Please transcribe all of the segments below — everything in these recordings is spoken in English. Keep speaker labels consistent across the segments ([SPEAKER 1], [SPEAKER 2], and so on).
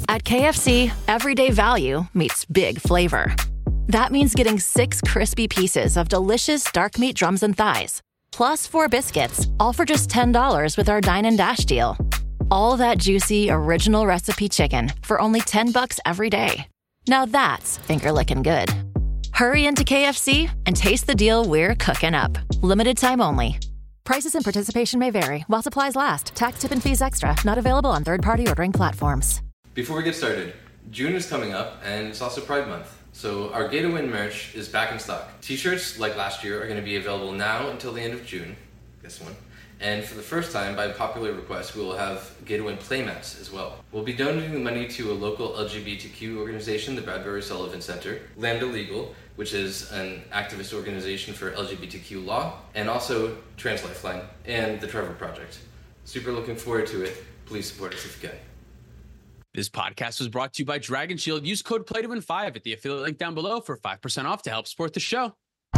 [SPEAKER 1] At KFC, everyday value meets big flavor. That means getting 6 crispy pieces of delicious dark meat drums and thighs, plus 4 biscuits, all for just $10 with our Dine and Dash deal. All that juicy, original recipe chicken for only $10 every day. Now that's finger-licking good. Hurry into KFC and taste the deal we're cooking up. Limited time only. Prices and participation may vary while supplies last. Tax, tip, and fees extra. Not available on third-party ordering platforms.
[SPEAKER 2] Before we get started, June is coming up and it's also Pride Month. So our Gay to Win merch is back in stock. T-shirts, like last year, are going to be available now until the end of June. Guess one. And for the first time, by popular request, we will have Gay to Win playmats as well. We'll be donating the money to a local LGBTQ organization, the Bradbury Sullivan Center, Lambda Legal, which is an activist organization for LGBTQ law, and also Trans Lifeline, and the Trevor Project. Super looking forward to it. Please support us if you can.
[SPEAKER 3] This podcast was brought to you by Dragon Shield. Use code PLAYTOWIN5 at the affiliate link down below for 5% off to help support the show.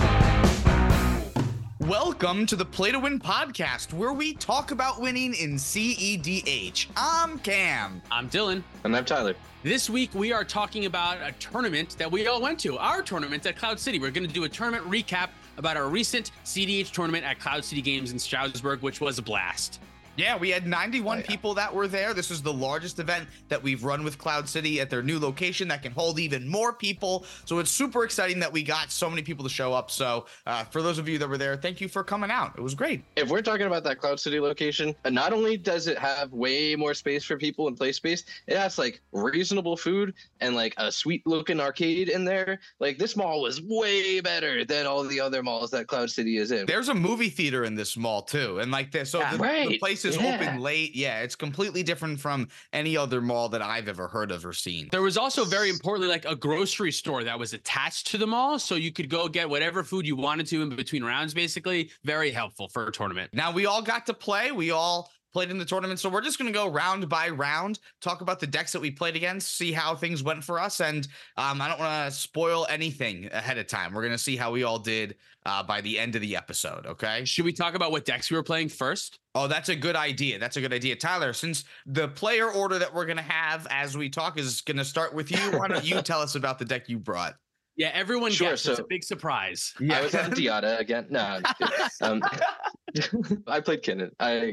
[SPEAKER 4] Welcome to the Play to Win podcast, where we talk about winning in CEDH. I'm Cam.
[SPEAKER 3] I'm Dylan.
[SPEAKER 2] And I'm Tyler.
[SPEAKER 3] This week, we are talking about a tournament that we all went to, our tournament at Cloud City. We're going to do a tournament recap about our recent CEDH tournament at Cloud City Games in Stroudsburg, which was a blast.
[SPEAKER 4] Yeah, we had 91 people that were there. This is the largest event that we've run with Cloud City at their new location that can hold even more people. So it's super exciting that we got so many people to show up. So for those of you that were there, thank you for coming out. It was great.
[SPEAKER 5] If we're talking about that Cloud City location, not only does it have way more space for people and play space, it has like reasonable food and like a sweet looking arcade in there. Like this mall was way better than all the other malls that Cloud City is in.
[SPEAKER 4] There's a movie theater in this mall too. And like this, so the place is open late. Yeah, it's completely different from any other mall that I've ever heard of or seen.
[SPEAKER 3] There was also, very importantly, like a grocery store that was attached to the mall, so you could go get whatever food you wanted to in between rounds, basically. Very helpful for a tournament.
[SPEAKER 4] Now, we all got to play. We all played in the tournament, so we're just going to go round by round, talk about the decks that we played against, see how things went for us, and I don't want to spoil anything ahead of time. We're going to see how we all did by the end of the episode, okay?
[SPEAKER 3] Should we talk about what decks we were playing first?
[SPEAKER 4] Oh, that's a good idea. That's a good idea. Tyler, since the player order that we're going to have as we talk is going to start with you, why don't you tell us about the deck you brought?
[SPEAKER 3] Yeah, everyone gets
[SPEAKER 5] so
[SPEAKER 3] it's a big surprise.
[SPEAKER 5] I was on Diata again. No, I played Kinnan.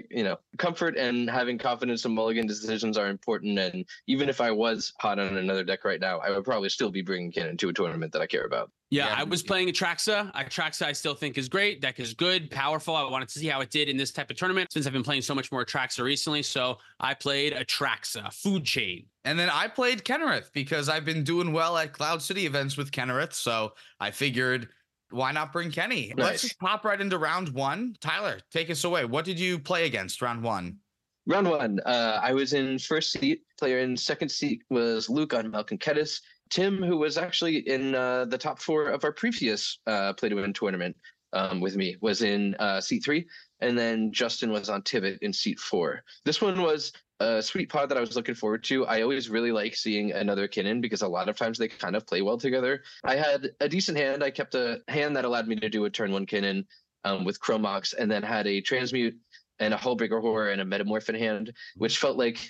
[SPEAKER 5] Comfort and having confidence in mulligan decisions are important. And even if I was hot on another deck right now, I would probably still be bringing Kinnan to a tournament that I care about.
[SPEAKER 3] Yeah, I was playing Atraxa. Atraxa I still think is great. Deck is good, powerful. I wanted to see how it did in this type of tournament since I've been playing so much more Atraxa recently. So I played Atraxa, Food Chain.
[SPEAKER 4] And then I played Kennereth because I've been doing well at Cloud City events with Kennereth. So I figured, why not bring Kenny?
[SPEAKER 5] Nice.
[SPEAKER 4] Let's just pop right into round one. Tyler, take us away. What did you play against round one?
[SPEAKER 5] Round one, I was in first seat. Player in second seat was Luke on Malcolm Kedis. Tim, who was actually in the top 4 of our previous Play to Win tournament with me, was in seat 3. And then Justin was on Tivit in seat 4. This one was a sweet pod that I was looking forward to. I always really like seeing another Kinnan because a lot of times they kind of play well together. I had a decent hand. I kept a hand that allowed me to do a turn 1 Kinnan with Chromox, and then had a Transmute and a Hullbreaker Horror and a Metamorph in hand, which felt like,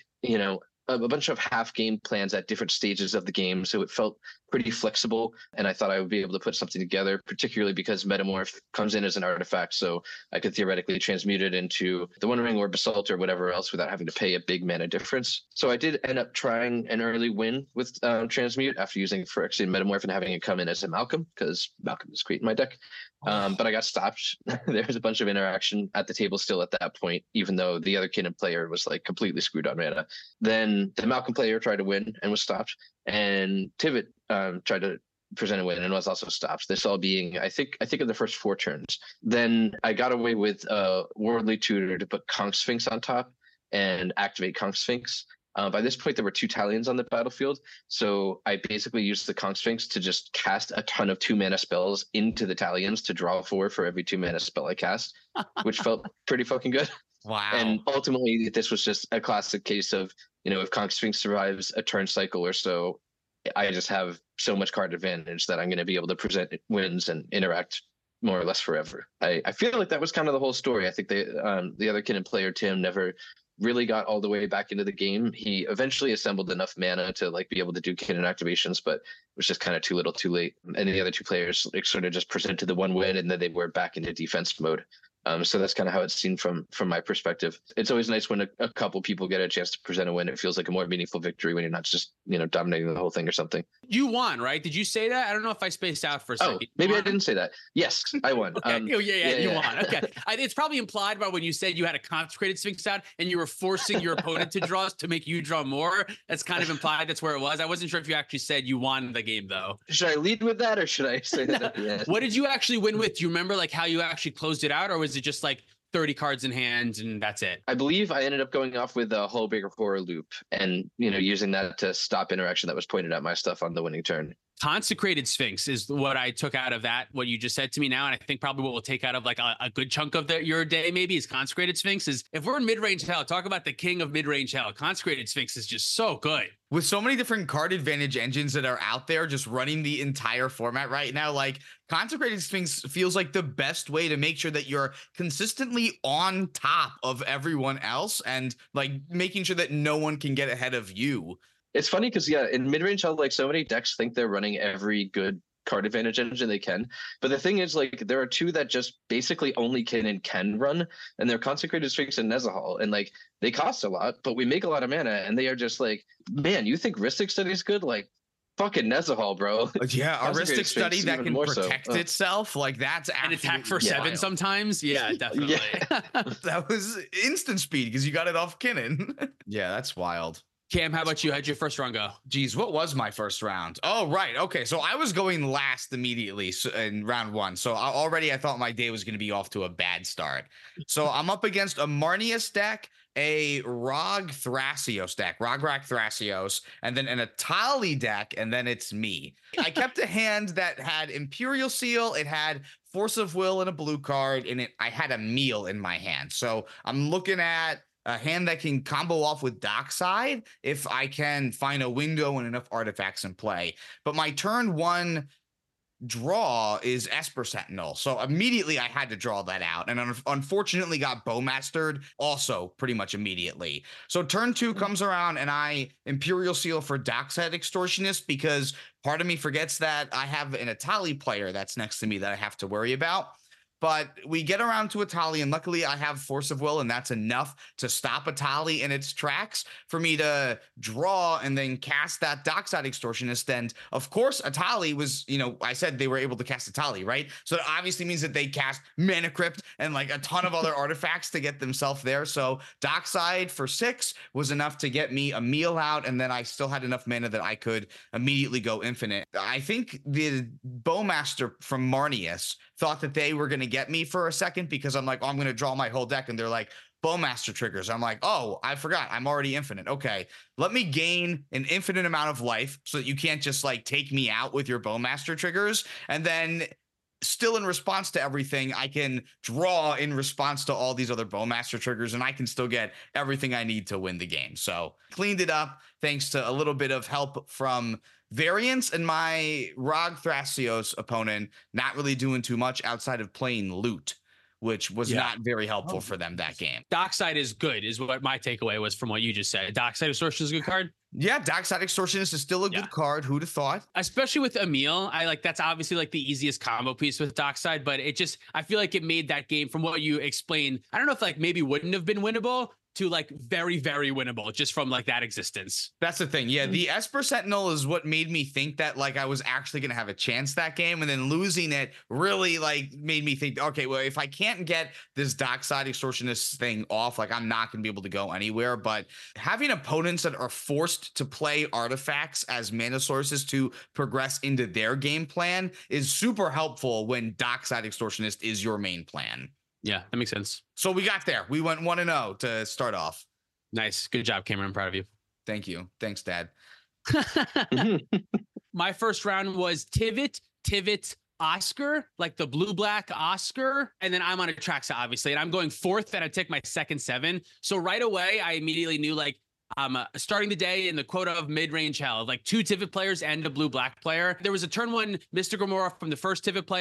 [SPEAKER 5] a bunch of half game plans at different stages of the game. So it felt pretty flexible. And I thought I would be able to put something together, particularly because Metamorph comes in as an artifact. So I could theoretically transmute it into the One Ring or Basalt or whatever else without having to pay a big mana difference. So I did end up trying an early win with Transmute after using Phyrexian and Metamorph and having it come in as a Malcolm, because Malcolm is great in my deck. But I got stopped. There was a bunch of interaction at the table still at that point, even though the other Kinnan player was like completely screwed on mana. Then the Malcolm player tried to win and was stopped. And Tivit tried to present a win and was also stopped. This all being, I think of the first 4 turns. Then I got away with Worldly Tutor to put Conch Sphinx on top and activate Conch Sphinx. By this point, there were 2 Talions on the battlefield, so I basically used the Conch Sphinx to just cast a ton of 2-mana spells into the Talions to draw 4 for every 2-mana spell I cast, which felt pretty fucking good.
[SPEAKER 4] Wow.
[SPEAKER 5] And ultimately, this was just a classic case of, if Conch Sphinx survives a turn cycle or so, I just have so much card advantage that I'm going to be able to present wins and interact more or less forever. I feel like that was kind of the whole story. I think the other Kinnan player, Tim, never really got all the way back into the game. He eventually assembled enough mana to like be able to do cannon activations, but it was just kind of too little too late. And the other two players like sort of just presented the one win, and then they were back into defense mode. So that's kind of how it's seen from my perspective. It's always nice when a couple people get a chance to present a win. It feels like a more meaningful victory when you're not just, dominating the whole thing or something.
[SPEAKER 3] You won, right? Did you say that? I don't know if I spaced out for a second.
[SPEAKER 5] Oh, maybe I didn't say that. Yes, I won.
[SPEAKER 3] Okay. You won. Okay. It's probably implied by when you said you had a consecrated Sphinx out and you were forcing your opponent to draw to make you draw more. That's kind of implied. That's where it was. I wasn't sure if you actually said you won the game, though.
[SPEAKER 5] Should I lead with that, or should I say that at the end?
[SPEAKER 3] What did you actually win with? Do you remember like how you actually closed it out, or was it just like 30 cards in hand and that's it?
[SPEAKER 5] I believe I ended up going off with a Hullbreaker Horror Loop and, using that to stop interaction that was pointed at my stuff on the winning turn.
[SPEAKER 3] Consecrated Sphinx is what I took out of that, what you just said to me now. And I think probably what we'll take out of like a good chunk of your day maybe is Consecrated Sphinx. Is if we're in mid-range hell, talk about the king of mid-range hell. Consecrated Sphinx is just so good.
[SPEAKER 4] With so many different card advantage engines that are out there just running the entire format right now, like Consecrated Sphinx feels like the best way to make sure that you're consistently on top of everyone else and like making sure that no one can get ahead of you.
[SPEAKER 5] It's funny because, in mid-range hell, like so many decks think they're running every good card advantage engine they can. But the thing is, like, there are two that just basically only can run, and they're Consecrated Sphinx and Nezahal. And, like, they cost a lot, but we make a lot of mana, and they are just like, man, you think Rhystic Study is good? Like, fucking Nezahal, bro.
[SPEAKER 4] Yeah, a Rhystic Study that can protect itself. Like, that's
[SPEAKER 3] and attack for 7 sometimes. Yeah, definitely.
[SPEAKER 4] That was instant speed because you got it off Kinnan. Yeah, that's wild.
[SPEAKER 3] Cam, how about you? How'd your first round go?
[SPEAKER 4] Geez, what was my first round? Oh, right. Okay, so I was going last immediately in round 1. So I thought my day was going to be off to a bad start. So I'm up against a Marneus deck, a Rog Thrasios deck, Rograk Thrasios, and then an Etali deck, and then it's me. I kept a hand that had Imperial Seal, it had Force of Will and a blue card, and I had a meal in my hand. So I'm looking at a hand that can combo off with Dockside if I can find a window and enough artifacts in play. But my turn 1 draw is Esper Sentinel. So immediately I had to draw that out. And unfortunately got Bowmastered also pretty much immediately. So turn 2 comes around and I Imperial Seal for Dockside Extortionist because part of me forgets that I have an Etali player that's next to me that I have to worry about. But we get around to Etali, and luckily I have Force of Will, and that's enough to stop Etali in its tracks for me to draw and then cast that Dockside Extortionist. And of course, Etali was, I said they were able to cast Etali, right? So it obviously means that they cast Mana Crypt and like a ton of other artifacts to get themselves there. So Dockside for 6 was enough to get me a meal out, and then I still had enough mana that I could immediately go infinite. I think the Bowmaster from Marneus thought that they were going to get me for a second because I'm like, I'm going to draw my whole deck. And they're like, Bowmaster triggers. I'm like, oh, I forgot. I'm already infinite. Okay, let me gain an infinite amount of life so that you can't just like take me out with your Bowmaster triggers. And then still in response to everything, I can draw in response to all these other Bowmaster triggers, and I can still get everything I need to win the game. So cleaned it up thanks to a little bit of help from variants and my Rog Thrasios opponent not really doing too much outside of playing loot, which was not very helpful for them that game.
[SPEAKER 3] Dockside is good, is what my takeaway was from what you just said. Dockside Extortion is a good card.
[SPEAKER 4] Yeah, Dockside Extortionist is still a good card. Who'd have thought?
[SPEAKER 3] Especially with Emil. That's obviously like the easiest combo piece with Dockside, but I feel like it made that game, from what you explained, I don't know if like maybe wouldn't have been winnable, to like very, very winnable just from like that existence.
[SPEAKER 4] That's the thing. Yeah, the Esper Sentinel is what made me think that like I was actually going to have a chance that game, and then losing it really like made me think, okay, well, if I can't get this Dockside Extortionist thing off, like I'm not going to be able to go anywhere. But having opponents that are forced to play artifacts as mana sources to progress into their game plan is super helpful when Dockside Extortionist is your main plan.
[SPEAKER 3] Yeah, that makes sense.
[SPEAKER 4] So we got there. We went 1-0 to start off.
[SPEAKER 3] Nice. Good job, Cameron. I'm proud of you.
[SPEAKER 4] Thank you. Thanks, Dad.
[SPEAKER 3] My first round was Tivit, Oscar, like the blue-black Oscar. And then I'm on Atraxa, obviously. And I'm going 4th, and I take my second 7. So right away, I immediately knew like, starting the day in the quota of mid-range hell, like 2 Tivit players and a blue-black player. There was a turn 1 Mystic Remora from the first Tivit player,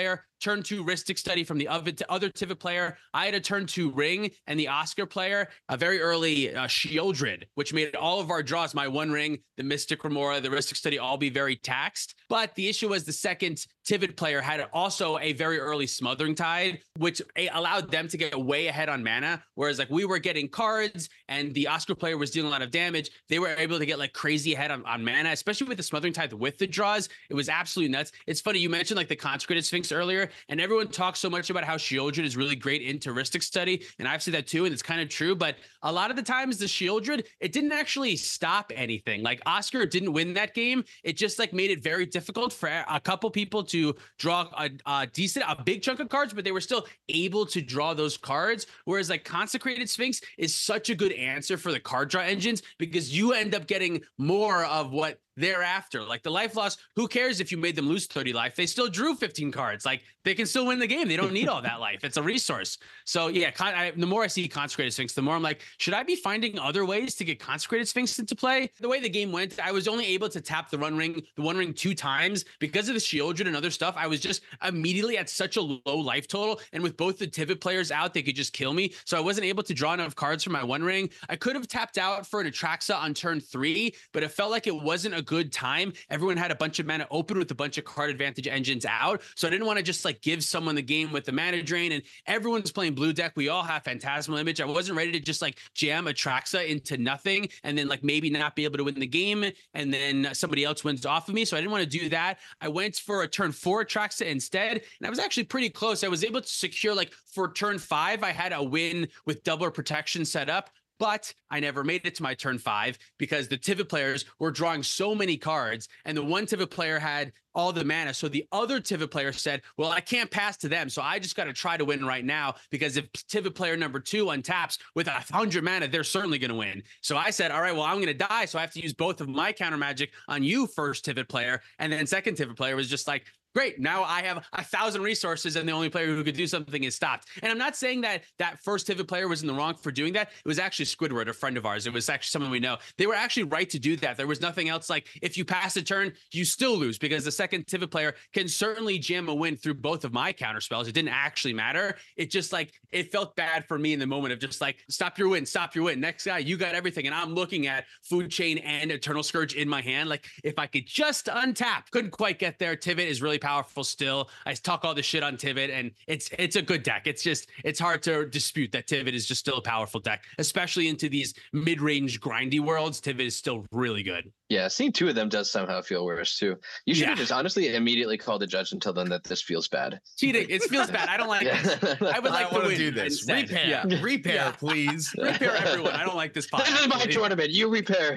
[SPEAKER 3] turn 2 Ristic Study from the other Tivit player. I had a turn 2 Ring, and the Oscar player, a very early Shieldred, which made all of our draws, my 1 Ring, the Mystic Remora, the Ristic Study, all be very taxed. But the issue was the second Tivit player had also a very early Smothering Tide, which allowed them to get way ahead on mana. Whereas like we were getting cards and the Oscar player was dealing a lot of damage, they were able to get like crazy ahead on mana, especially with the Smothering Tide with the draws. It was absolutely nuts. It's funny, you mentioned like the Consecrated Sphinx earlier, and everyone talks so much about how Shieldred is really great in Touristic Study, and I've said that too, and it's kind of true, but a lot of the times the Shieldred, it didn't actually stop anything. Like Oscar didn't win that game. It just like made it very difficult for a couple people to draw a big chunk of cards, but they were still able to draw those cards. Whereas like Consecrated Sphinx is such a good answer for the card draw engines because you end up getting more of what thereafter. Like the life loss, who cares if you made them lose 30 life? They still drew 15 cards. Like they can still win the game. They don't need all that life. It's a resource. So yeah, the more I see Consecrated Sphinx, the more I'm like, should I be finding other ways to get Consecrated Sphinx into play? The way the game went, I was only able to tap the One Ring 2 times because of the Shieldred and other stuff. I was just immediately at such a low life total. And with both the Tivit players out, they could just kill me. So I wasn't able to draw enough cards for my One Ring. I could have tapped out for an Atraxa on turn 3, but it felt like it wasn't a good time. Everyone had a bunch of mana open with a bunch of card advantage engines out. So I didn't want to just like give someone the game with the mana drain, and everyone's playing blue deck. We all have Phantasmal Image. I wasn't ready to just like jam Atraxa into nothing and then like maybe not be able to win the game and then somebody else wins off of me. So I didn't want to do that. I went for a turn 4 Atraxa instead, and I was actually pretty close. I was able to secure like for turn 5, I had a win with double protection set up. But I never made it to my turn 5 because the Tivit players were drawing so many cards, and the one Tivit player had all the mana. So the other Tivit player said, well, I can't pass to them, so I just got to try to win right now, because if Tivit player number 2 untaps with 100 mana, they're certainly going to win. So I said, all right, well, I'm going to die, so I have to use both of my counter magic on you, first Tivit player. And then second Tivit player was just like, great, now I have 1,000 resources and the only player who could do something is stopped. And I'm not saying that that first Tivit player was in the wrong for doing that. It was actually Squidward, a friend of ours. It was actually someone we know. They were actually right to do that. There was nothing else like, if you pass a turn, you still lose, because the second Tivit player can certainly jam a win through both of my counter spells. It didn't actually matter. It just like, it felt bad for me in the moment of just like, stop your win. Next guy, you got everything. And I'm looking at Food Chain and Eternal Scourge in my hand. Like, if I could just untap, couldn't quite get there. Tivit is really powerful still. I talk all this shit on Tivit, and it's a good deck. It's hard to dispute that Tivit is just still a powerful deck, especially into these mid-range grindy worlds. Tivit is still really good.
[SPEAKER 5] Yeah, seeing 2 of them does somehow feel worse too. You should have just honestly immediately called the judge and tell them that this feels bad.
[SPEAKER 3] Cheating. It feels bad. I don't like this. I would like to win
[SPEAKER 4] do this.
[SPEAKER 3] Instead.
[SPEAKER 4] Repair, please.
[SPEAKER 3] Repair everyone. I don't like this podcast.
[SPEAKER 5] This is my tournament. You repair.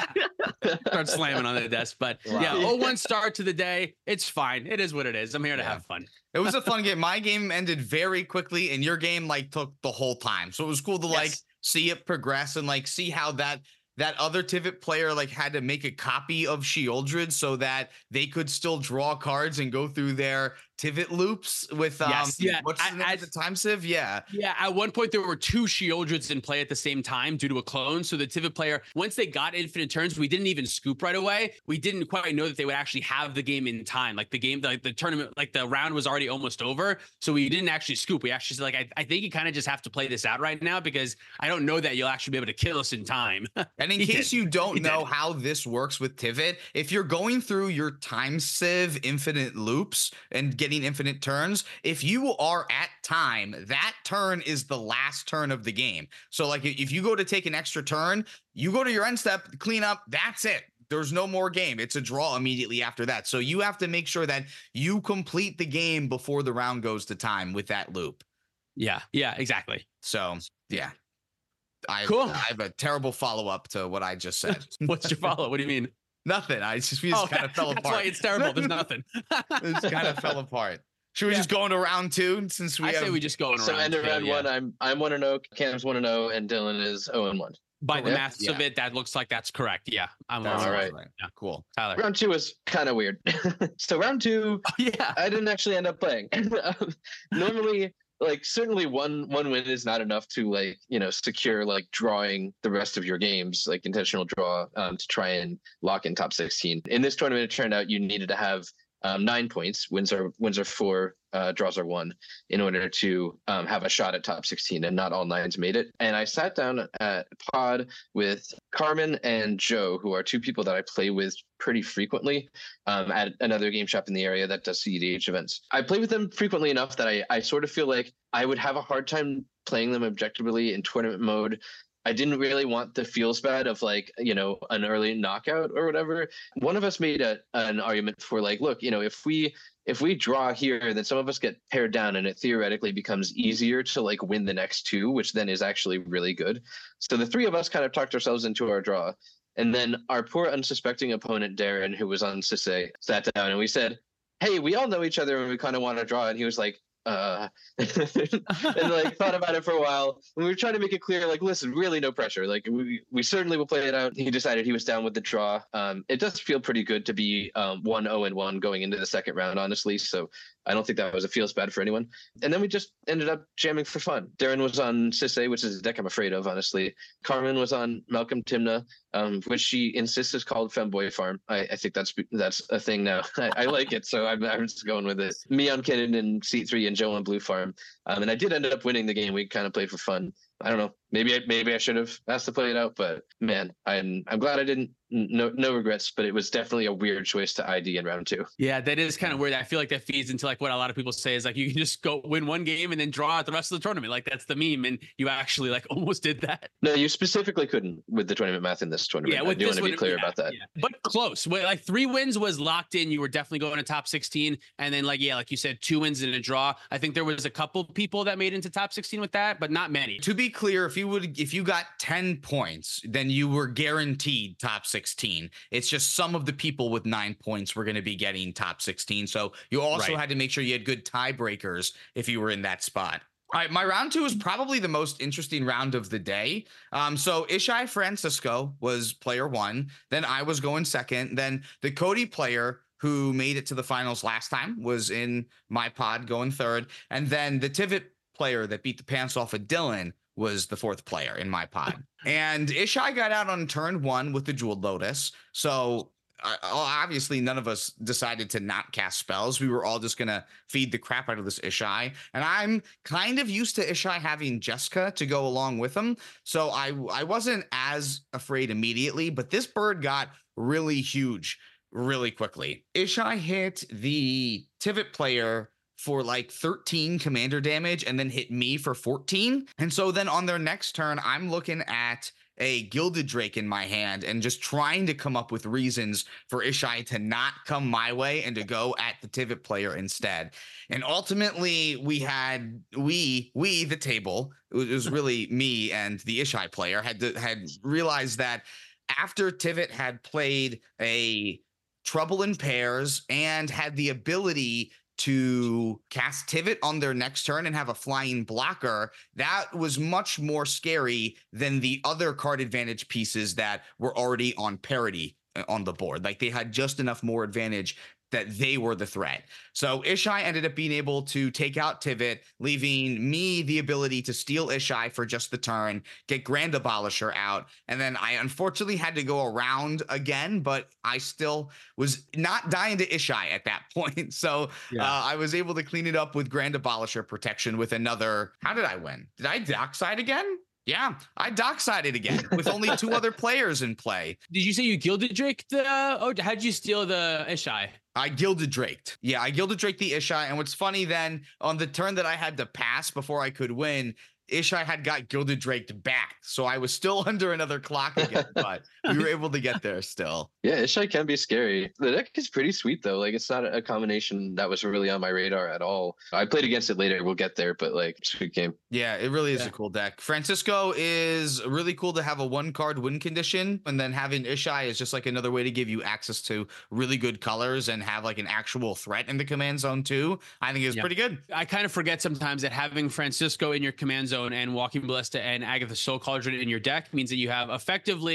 [SPEAKER 3] Start slamming on the desk. But yeah, 0-1 start to the day. It's fine. It is what it is. I'm here to have fun.
[SPEAKER 4] It was a fun game. My game ended very quickly, and your game like took the whole time. So it was cool to like see it progress and like see how that other Tivit player like had to make a copy of Shieldred so that they could still draw cards and go through their Tivit loops with what's the name at the time, Civ? Yeah,
[SPEAKER 3] at one point there were 2 Shieldreds in play at the same time due to a clone. So the Tivit player, once they got infinite turns, we didn't even scoop right away. We didn't quite know that they would actually have the game in time. Like the game, like the tournament, like the round was already almost over, so we didn't actually scoop. We actually said, like, I think you kind of just have to play this out right now, because I don't know that you'll actually be able to kill us in time.
[SPEAKER 4] And in case you don't know how this works with Tivit, if you're going through your time Civ infinite loops and getting infinite turns, if you are at time, that turn is the last turn of the game. So like if you go to take an extra turn, you go to your end step, clean up, that's it. There's no more game. It's a draw immediately after that. So you have to make sure that you complete the game before the round goes to time with that loop.
[SPEAKER 3] Yeah, exactly.
[SPEAKER 4] So yeah.
[SPEAKER 3] Cool.
[SPEAKER 4] I have a terrible follow-up to what I just said.
[SPEAKER 3] What's your follow-up? What do you mean?
[SPEAKER 4] Nothing. We just kind of fell apart.
[SPEAKER 3] That's why it's terrible. There's nothing.
[SPEAKER 4] It just kind of fell apart. Should we just go into round 2 since
[SPEAKER 3] I say we just go into round 2.
[SPEAKER 5] So end of round 1, I'm 1-0, Cam's 1-0, and Dylan is 0-1.
[SPEAKER 3] By the math of it, that looks like that's correct. Yeah, I'm
[SPEAKER 5] all right.
[SPEAKER 3] Yeah,
[SPEAKER 4] cool.
[SPEAKER 3] Tyler.
[SPEAKER 5] Round 2 is kind of weird. So round 2, I didn't actually end up playing. Normally, like certainly one win is not enough to like secure like drawing the rest of your games, like intentional draw to try and lock in top 16. In this tournament, it turned out you needed to have 9 points. Wins are 4, draws are 1, in order to have a shot at top 16, and not all 9s made it. And I sat down at pod with Carmen and Joe, who are 2 people that I play with pretty frequently at another game shop in the area that does CEDH events. I play with them frequently enough that I sort of feel like I would have a hard time playing them objectively in tournament mode. I didn't really want the feels bad of like, an early knockout or whatever. One of us made an argument for like, look, if we draw here, then some of us get paired down, and it theoretically becomes easier to like win the next 2, which then is actually really good. So the 3 of us kind of talked ourselves into our draw. And then our poor unsuspecting opponent, Darren, who was on Sisse, sat down and we said, hey, we all know each other and we kind of want to draw. And he was like, and like thought about it for a while, and we were trying to make it clear, like, listen, really no pressure, like we certainly will play it out. He decided he was down with the draw. It does feel pretty good to be 1-0-1 going into the second round, honestly, so I don't think that feels bad for anyone. And then we just ended up jamming for fun. Darren was on Sisse, which is a deck I'm afraid of, honestly. Carmen was on Malcolm Timna, which she insists is called Femboy Farm. I think that's a thing now. I like it, so I'm just going with it. Me on Kinnan and C3 and Joe on Blue Farm. And I did end up winning the game. We kind of played for fun. I don't know. Maybe I should have asked to play it out, but man, I'm glad I didn't. No regrets, but it was definitely a weird choice to ID in round 2.
[SPEAKER 3] Yeah, that is kind of weird. I feel like that feeds into like what a lot of people say is like you can just go win one game and then draw out the rest of the tournament. Like that's the meme, and you actually like almost did that.
[SPEAKER 5] No, you specifically couldn't with the tournament math in this tournament.
[SPEAKER 3] Yeah,
[SPEAKER 5] I do want to be clear about that.
[SPEAKER 3] Yeah. But close. Like 3 wins was locked in. You were definitely going to top 16, and then like you said, 2 wins and a draw. I think there was a couple people that made into top 16 with that, but not many.
[SPEAKER 4] To be clear, if you got 10 points, then you were guaranteed top 16. It's just some of the people with 9 points were going to be getting top 16. So you also had to make sure you had good tiebreakers if you were in that spot. All right, my round 2 is probably the most interesting round of the day. So Ishai Francisco was player 1. Then I was going second. Then the Cody player who made it to the finals last time was in my pod going third. And then the Tivit player that beat the pants off of Dylan was the 4th player in my pod. And Ishai got out on turn 1 with the Jeweled Lotus. So obviously none of us decided to not cast spells. We were all just going to feed the crap out of this Ishai. And I'm kind of used to Ishai having Jessica to go along with him. So I wasn't as afraid immediately, but this bird got really huge really quickly. Ishai hit the Tivit player for like 13 commander damage and then hit me for 14. And so then on their next turn, I'm looking at a Gilded Drake in my hand and just trying to come up with reasons for Ishai to not come my way and to go at the Tivit player instead. And ultimately we the table, it was really me and the Ishai player had realized that after Tivit had played a Trouble in Pairs and had the ability to cast Tivit on their next turn and have a flying blocker, that was much more scary than the other card advantage pieces that were already on parity on the board. Like they had just enough more advantage that they were the threat. So Ishai ended up being able to take out Tivit, leaving me the ability to steal Ishai for just the turn, get Grand Abolisher out, and then I unfortunately had to go around again, but I still was not dying to Ishai at that point. So I was able to clean it up with Grand Abolisher protection with another. How did I win? Did I dockside again? Yeah, I docksided again with only 2 other players in play.
[SPEAKER 3] Did you say you Gilded Drake how'd you steal the Ishai?
[SPEAKER 4] I Gilded Draked. Yeah, I Gilded Draked the Ishai. And what's funny then, on the turn that I had to pass before I could win, Ishai had got Gilded Draked back. So I was still under another clock again, but we were able to get there still.
[SPEAKER 5] Yeah, Ishai can be scary. The deck is pretty sweet, though. Like, it's not a combination that was really on my radar at all. I played against it later. We'll get there, but, like, it's a good game.
[SPEAKER 4] Yeah, it really is a cool deck. Francisco is really cool to have a 1-card win condition, and then having Ishai is just, like, another way to give you access to really good colors and have, like, an actual threat in the command zone, too. I think it's pretty good.
[SPEAKER 3] I kind of forget sometimes that having Francisco in your command zone and Walking Ballista and Agatha Soul Cauldron in your deck means that you have effectively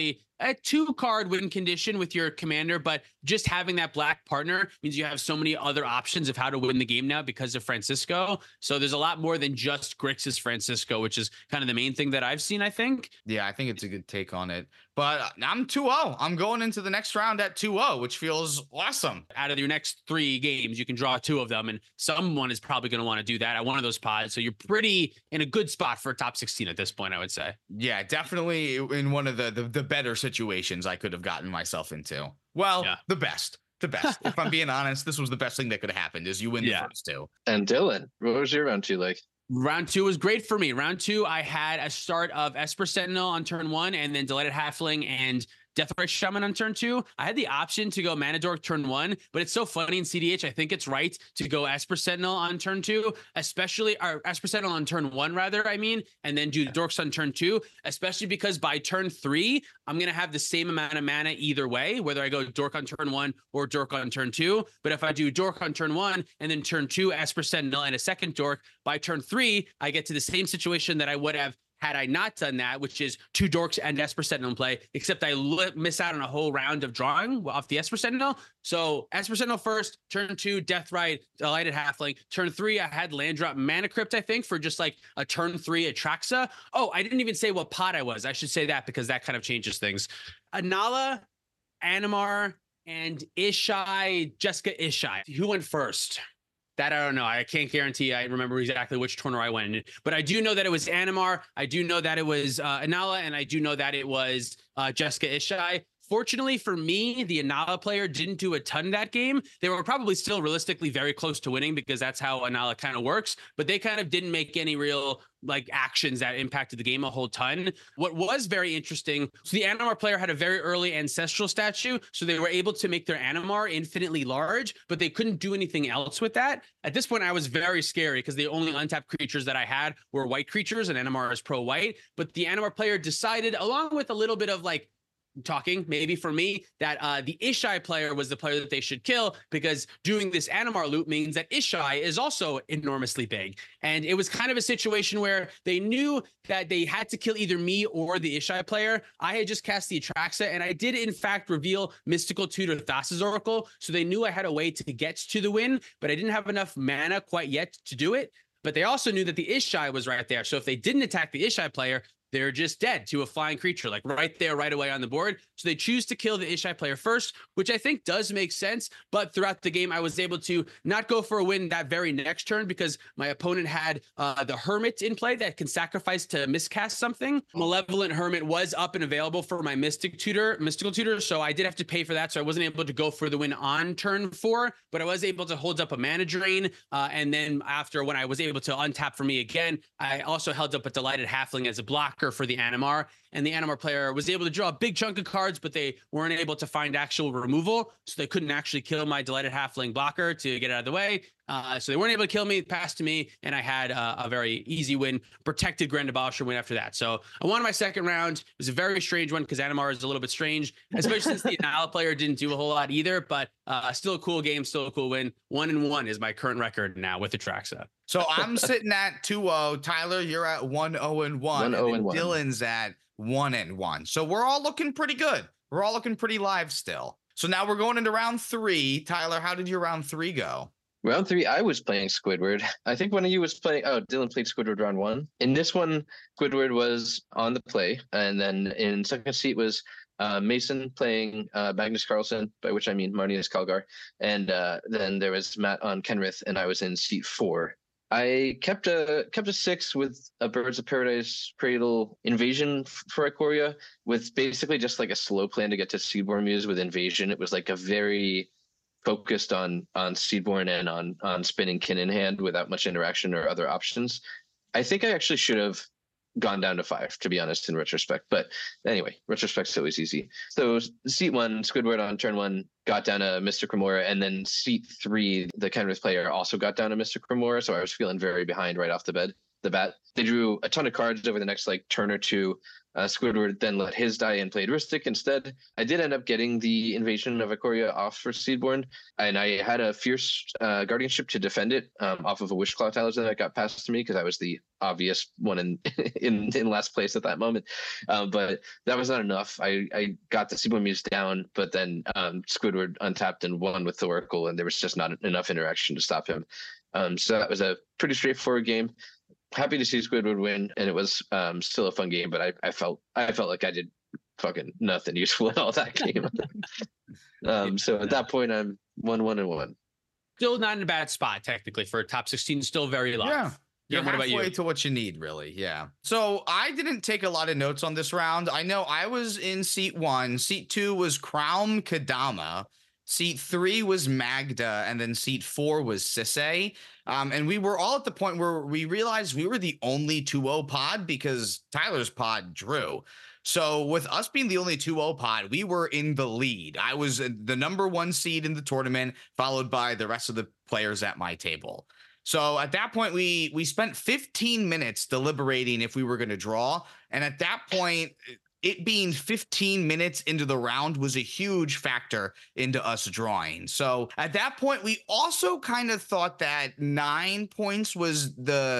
[SPEAKER 3] a 2-card win condition with your commander, but just having that black partner means you have so many other options of how to win the game now because of Francisco. So there's a lot more than just Grixis Francisco, which is kind of the main thing that I've seen, I think.
[SPEAKER 4] Yeah, I think it's a good take on it. But I'm 2-0. I'm going into the next round at 2-0, which feels awesome.
[SPEAKER 3] Out of your next 3 games, you can draw 2 of them, and someone is probably going to want to do that at one of those pods. So you're pretty in a good spot for a top 16 at this point, I would say.
[SPEAKER 4] Yeah, definitely in one of the better situations I could have gotten myself into. Well, yeah. the best. If I'm being honest, this was the best thing that could have happened is you win the first 2.
[SPEAKER 5] And Dylan, what was your round 2 like?
[SPEAKER 3] Round 2 was great for me. Round 2, I had a start of Esper Sentinel on turn 1 and then Delighted Halfling and Deathrite Shaman on turn 2. I had the option to go Mana Dork turn 1, but it's so funny in CDH. I think it's right to go Esper Sentinel on turn 2, especially, or Esper Sentinel on turn 1, rather, and then do Dorks on turn 2, especially because by turn 3, I'm going to have the same amount of mana either way, whether I go Dork on turn 1 or Dork on turn 2. But if I do Dork on turn 1 and then turn 2 Esper Sentinel and a second Dork, by turn 3, I get to the same situation that I would have had I not done that, which is 2 Dorks and Esper Sentinel in play, except I miss out on a whole round of drawing off the Esper Sentinel. So Esper Sentinel first, turn 2, Deathrite, Delighted Halfling. Turn 3, I had land drop Mana Crypt, I think, for just like a turn 3 Atraxa. Oh, I didn't even say what pot I was. I should say that because that kind of changes things. Anala, Animar, and Ishai, Jessica Ishai. Who went first? That I don't know. I can't guarantee I remember exactly which tournament I went in. But I do know that it was Animar. I do know that it was Anala. And I do know that it was Jessica Ishai. Fortunately for me, the Anala player didn't do a ton that game. They were probably still realistically very close to winning because that's how Anala kind of works. But they kind of didn't make any real actions that impacted the game a whole ton. What was very interesting, so the Animar player had a very early ancestral statue, so they were able to make their Animar infinitely large, but they couldn't do anything else with that. At this point, I was very scary because the only untapped creatures that I had were white creatures, and Animar is pro-white. But the Animar player decided, along with a little bit of talking maybe for me, that the Ishai player was the player that they should kill because doing this Animar loop means that Ishai is also enormously big. And it was kind of a situation where they knew that they had to kill either me or the Ishai player. I had just cast the Atraxa, and I did in fact reveal Mystical Tutor Thassa's Oracle, so they knew I had a way to get to the win, but I didn't have enough mana quite yet to do it. But they also knew that the Ishai was right there, so if they didn't attack the Ishai player, they're just dead to a flying creature, right there, right away on the board. So they choose to kill the Ishai player first, which I think does make sense. But throughout the game, I was able to not go for a win that very next turn because my opponent had the Hermit in play that can sacrifice to miscast something. Malevolent Hermit was up and available for my Mystical Tutor, so I did have to pay for that. So I wasn't able to go for the win on turn 4, but I was able to hold up a mana drain. And then after, when I was able to untap for me again, I also held up a Delighted Halfling as a blocker for the Animar, and the Animar player was able to draw a big chunk of cards, but they weren't able to find actual removal, so they couldn't actually kill my Delighted Halfling blocker to get out of the way. So they weren't able to kill me, pass to me, and I had a very easy win, protected Grand Abolisher win after that. So I won my second round. It was a very strange one because Animar is a little bit strange, especially since the Anala player didn't do a whole lot either, but still a cool game, still a cool win. 1-1 is my current record now with Atraxa.
[SPEAKER 4] So I'm sitting at 2-0. Tyler, you're at 1-0-1.
[SPEAKER 5] 1-0-1.
[SPEAKER 4] Dylan's at 1-1. So we're all looking pretty good. We're all looking pretty live still. So now we're going into round 3. Tyler, how did your round 3 go?
[SPEAKER 5] Round 3, I was playing Squidward. I think one of you was playing. Oh, Dylan played Squidward round 1. In this one, Squidward was on the play, and then in second seat was Mason playing Magnus Carlsen, by which I mean Marnius Kalgar, and then there was Matt on Kenrith, and I was in seat 4. I kept a 6 with a Birds of Paradise Cradle invasion for Ikoria, with basically just a slow plan to get to Seedborn Muse with invasion. It was a very focused on Seedborn and on spinning Kin in hand without much interaction or other options. I think I actually should have gone down to 5, to be honest, in retrospect. But anyway, retrospect's always easy. So seat 1, Squidward on turn 1 got down to Mr. Cremora, and then seat 3, the Kenrith player also got down to Mr. Cremora, so I was feeling very behind right off the bat. They drew a ton of cards over the next turn or two, Squidward then let his die and played Rhystic instead. I did end up getting the Invasion of Ikoria off for Seedborn, and I had a Fierce Guardianship to defend it off of a Wishclaw talisman that got passed to me because I was the obvious one in last place at that moment. But that was not enough. I got the Seedborn Muse down, but then Squidward untapped and won with the Oracle, and there was just not enough interaction to stop him. So that was a pretty straightforward game. Happy to see Squidward win, and it was still a fun game, but I felt like I did fucking nothing useful in all that game. So at that point, I'm 1-1-1.
[SPEAKER 3] Still not in a bad spot technically for a top 16. Still very low.
[SPEAKER 4] Yeah. You're
[SPEAKER 3] what about
[SPEAKER 4] halfway
[SPEAKER 3] you?
[SPEAKER 4] to what you need, really. Yeah. So I didn't take a lot of notes on this round. I know I was in seat 1. Seat 2 was Crown Kadama. Seat 3 was Magda, and then seat 4 was Sisay. And we were all at the point where we realized we were the only 2-0 pod because Tyler's pod drew. So with us being the only 2-0 pod, we were in the lead. I was the number 1 seed in the tournament, followed by the rest of the players at my table. So at that point, we spent 15 minutes deliberating if we were going to draw. And at that point, it being 15 minutes into the round was a huge factor into us drawing. So at that point, we also kind of thought that 9 points was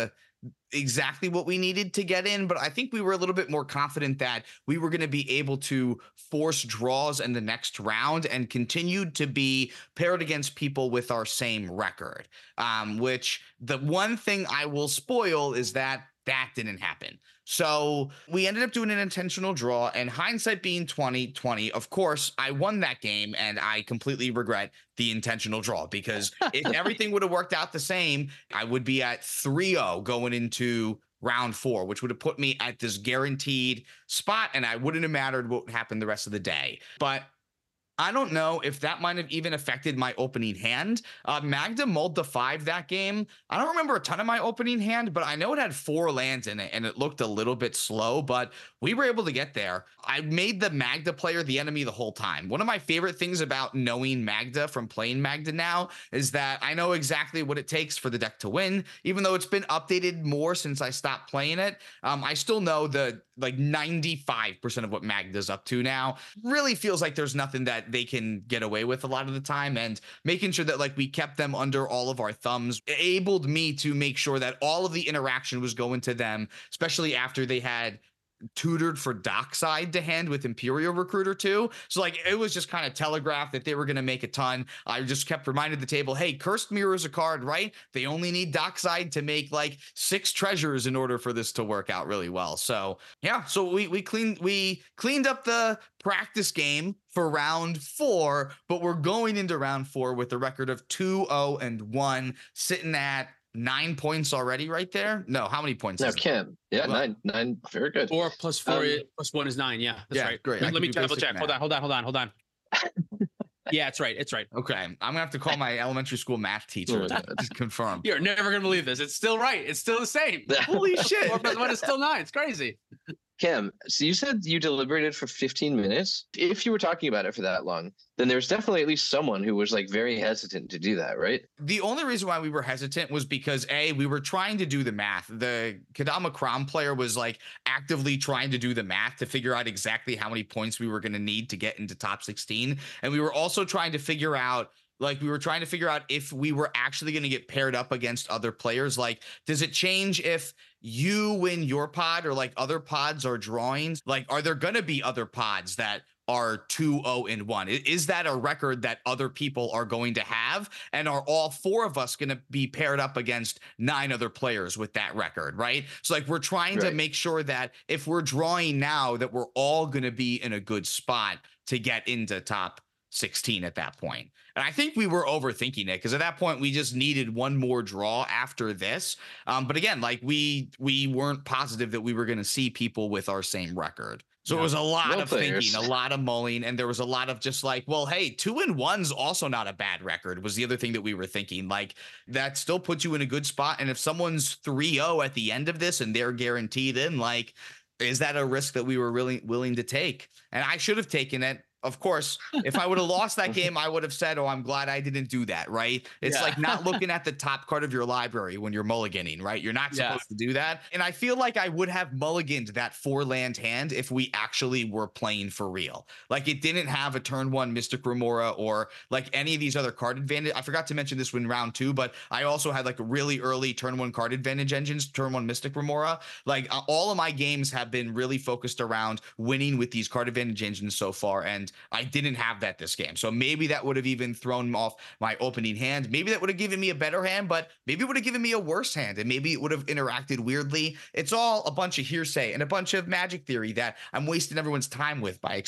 [SPEAKER 4] exactly what we needed to get in, but I think we were a little bit more confident that we were going to be able to force draws in the next round and continued to be paired against people with our same record. Which the one thing I will spoil is that didn't happen. So we ended up doing an intentional draw, and hindsight being 2020, of course, I won that game, and I completely regret the intentional draw because if everything would have worked out the same, I would be at 3-0 going into round 4, which would have put me at this guaranteed spot, and I wouldn't have mattered what happened the rest of the day. But I don't know if that might have even affected my opening hand. Magda mulled the 5 that game. I don't remember a ton of my opening hand, but I know it had 4 lands in it, and it looked a little bit slow, but we were able to get there. I made the Magda player the enemy the whole time. One of my favorite things about knowing Magda from playing Magda now is that I know exactly what it takes for the deck to win. Even though it's been updated more since I stopped playing it, I still know the 95% of what Magda's up to now. Really feels like there's nothing that they can get away with a lot of the time, and making sure that we kept them under all of our thumbs enabled me to make sure that all of the interaction was going to them, especially after they had tutored for Dockside to hand with Imperial Recruiter too. So it was just kind of telegraphed that they were going to make a ton. I just kept reminding the table, hey, Cursed Mirror is a card, right? They only need Dockside to make 6 treasures in order for this to work out really well. So yeah, so we cleaned up the practice game for round 4, but we're going into round 4 with a record of 2-0-1, sitting at 9 points already right there. No, how many points?
[SPEAKER 5] No, Kim. Yeah, well, nine. Very good.
[SPEAKER 3] 4 plus 4 plus 1 is 9. Yeah, that's right.
[SPEAKER 4] Great.
[SPEAKER 3] Let me double check. Hold on. Yeah, it's right.
[SPEAKER 4] Okay. I'm gonna have to call my elementary school math teacher to confirm.
[SPEAKER 3] You're never gonna believe this. It's still right. It's still the same.
[SPEAKER 4] Holy shit.
[SPEAKER 3] 4 plus 1 is still 9. It's crazy.
[SPEAKER 5] Cam, so you said you deliberated for 15 minutes. If you were talking about it for that long, then there's definitely at least someone who was very hesitant to do that, right?
[SPEAKER 4] The only reason why we were hesitant was because we were trying to do the math. The Kadama Crown player was actively trying to do the math to figure out exactly how many points we were going to need to get into top 16. And we were also trying to figure out if we were actually going to get paired up against other players. Does it change if you win your pod or other pods are drawings? Are there going to be other pods that are 2-0-1? Is that a record that other people are going to have? And are all 4 of us going to be paired up against 9 other players with that record, right? So we're trying to make sure that if we're drawing now, that we're all going to be in a good spot to get into top 16 at that point. And I think we were overthinking it because at that point we just needed one more draw after this. But again, we weren't positive that we were going to see people with our same record. So it was a lot of thinking, a lot of mulling, and there was a lot of just hey, 2-1's also not a bad record was the other thing that we were thinking. That still puts you in a good spot. And if someone's 3-0 at the end of this and they're guaranteed in, is that a risk that we were really willing to take? And I should have taken it. Of course, if I would have lost that game, I would have said, oh, I'm glad I didn't do that, right? It's
[SPEAKER 3] Yeah.
[SPEAKER 4] like not looking at the top card of your library when you're mulliganing, right? You're not supposed to do that. And I feel like I would have mulliganed that 4-land hand if we actually were playing for real. Like it didn't have a turn 1 Mystic Remora or like any of these other card advantage. I forgot to mention this in round 2, but I also had like a really early turn 1 card advantage engines, turn 1 Mystic Remora. Like all of my games have been really focused around winning with these card advantage engines so far. And I didn't have that this game. So maybe that would have even thrown off my opening hand. Maybe that would have given me a better hand, but maybe it would have given me a worse hand. And maybe it would have interacted weirdly. It's all a bunch of hearsay and a bunch of magic theory that I'm wasting everyone's time with by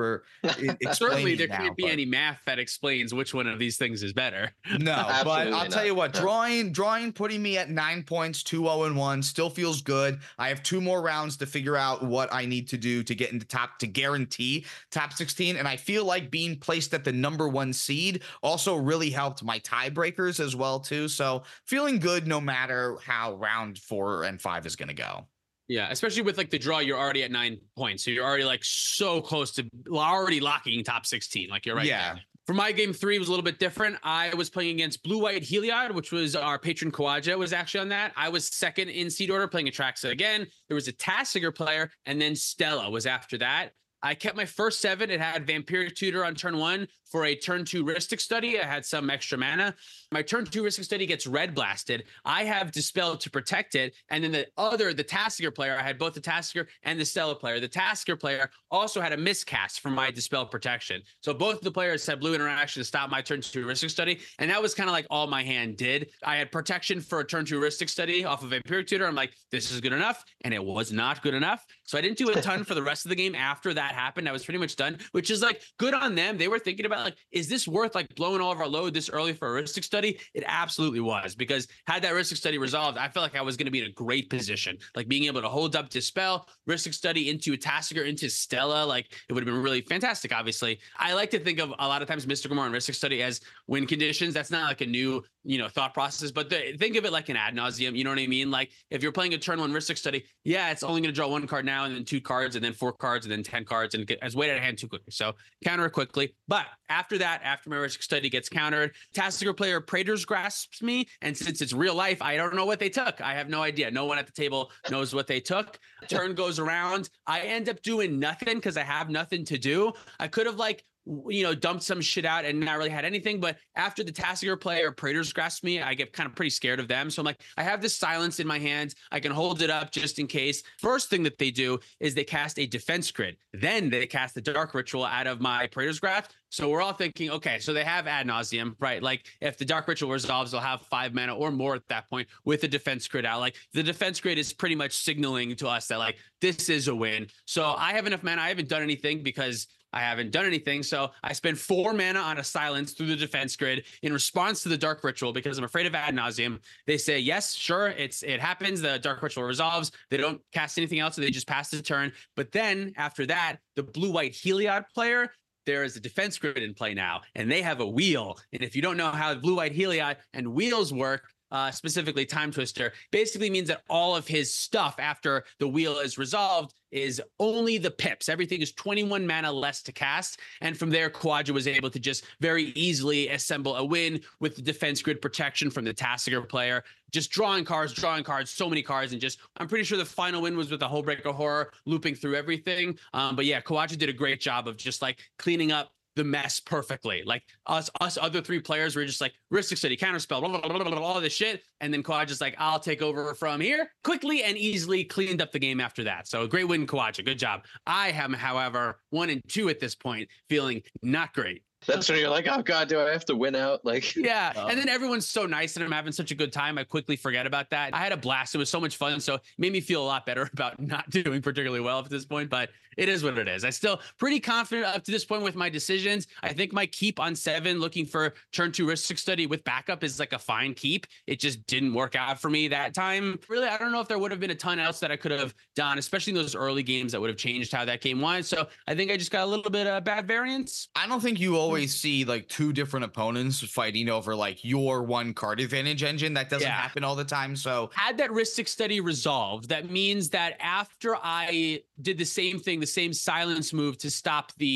[SPEAKER 3] Certainly, there
[SPEAKER 4] now,
[SPEAKER 3] can't be
[SPEAKER 4] but-
[SPEAKER 3] any math that explains which one of these things is better.
[SPEAKER 4] No, but
[SPEAKER 5] Absolutely
[SPEAKER 4] I'll tell you what,
[SPEAKER 5] not.
[SPEAKER 4] drawing, putting me at 9 points, 2-0-1, still feels good. I have 2 more rounds to figure out what I need to do to get into to guarantee top 16. And I feel like being placed at the number 1 seed also really helped my tiebreakers as well, too. So feeling good no matter how round 4 and 5 is going to go.
[SPEAKER 3] Yeah, especially with like the draw, you're already at 9 points. So you're already like so close to already locking top 16. Like you're right
[SPEAKER 4] Yeah.
[SPEAKER 3] there. For my game 3, it was a little bit different. I was playing against Blue White Heliod, which was our patron Kawaja was actually on that. I was second in seed order playing Atraxa again. There was a Tasigur player, and then Stella was after that. I kept my first 7. It had Vampiric Tutor on turn 1 for a turn 2 Rhystic Study. I had some extra mana. My turn 2 Rhystic Study gets red blasted. I have Dispel to protect it. And then the Tasigur player, I had both the Tasigur and the Stella player. The Tasigur player also had a miscast for my Dispel protection. So both of the players had blue interaction to stop my turn 2 Rhystic Study. And that was kind of like all my hand did. I had protection for a turn 2 Rhystic Study off of Vampiric Tutor. I'm like, this is good enough. And it was not good enough. So I didn't do a ton for the rest of the game after that happened. I was pretty much done, which is like good on them. They were thinking about like, is this worth like blowing all of our load this early for a Rhystic Study? It absolutely was, because had that Rhystic Study resolved, I felt like I was going to be in a great position, like being able to hold up Dispel, Rhystic Study into a Tasigur, into Stella. Like it would have been really fantastic. Obviously, I like to think of a lot of times Mystic Remora and Rhystic Study as win conditions. That's not like a new, thought process, but think of it like an ad nauseum. You know what I mean? Like if you're playing a turn 1 Rhystic Study, yeah, it's only going to draw 1 card now and then 2 cards and then 4 cards and then 10 cards and has weight out of hand too quickly. So counter it quickly. But after that, after my Rhystic Study gets countered, Tasigur player Praetor's grasps me. And since it's real life, I don't know what they took. I have no idea. No one at the table knows what they took. Turn goes around. I end up doing nothing because I have nothing to do. I could have dumped some shit out and not really had anything. But after the Tasigur player Praetor's grasps me, I get kind of pretty scared of them. So I'm like, I have this silence in my hands. I can hold it up just in case. First thing that they do is they cast a defense grid. Then they cast the Dark Ritual out of my Praetor's grasp. So we're all thinking, okay, so they have ad nauseum, right? Like if the Dark Ritual resolves, they'll have 5 mana or more at that point with the defense grid out. Like the defense grid is pretty much signaling to us that like this is a win. So I have enough mana. I haven't done anything because I haven't done anything. So I spend 4 mana on a silence through the defense grid in response to the Dark Ritual because I'm afraid of ad nauseum. They say, yes, sure, it happens. The Dark Ritual resolves. They don't cast anything else, so they just pass the turn. But then after that, the blue-white Heliod player, there is a defense grid in play now, and they have a wheel. And if you don't know how blue-white Heliod and wheels work, specifically Time Twister, basically means that all of his stuff after the wheel is resolved is only the pips. Everything is 21 mana less to cast. And from there, Kawaja was able to just very easily assemble a win with the defense grid protection from the Tasigur player, just drawing cards, so many cards. And just, I'm pretty sure the final win was with the Hullbreaker Horror looping through everything. But yeah, Kawaja did a great job of just like cleaning up the mess perfectly. Like us other 3 players were just like Rhystic Study, counterspell, blah, blah, blah, blah, blah, all this shit. And then Kawaja just like, I'll take over from here. Quickly and easily cleaned up the game after that. So a great win, Kawaja. Good job. I am, however, 1 and 2 at this point, feeling not great.
[SPEAKER 5] That's when you're like, oh God, do I have to win out? Like,
[SPEAKER 3] yeah. And then everyone's so nice and I'm having such a good time. I quickly forget about that. I had a blast. It was so much fun. So it made me feel a lot better about not doing particularly well at this point, but it is what it is. I still pretty confident up to this point with my decisions. I think my keep on 7, looking for turn 2 Rhystic Study with backup, is like a fine keep. It just didn't work out for me that time. Really, I don't know if there would have been a ton else that I could have done, especially in those early games that would have changed how that game went. So I think I just got a little bit of bad variance.
[SPEAKER 4] I don't think you always see like 2 different opponents fighting over like your 1 card advantage engine. That doesn't happen all the time. So
[SPEAKER 3] had that Rhystic Study resolved, that means that after I did the same thing, the same silence move to stop the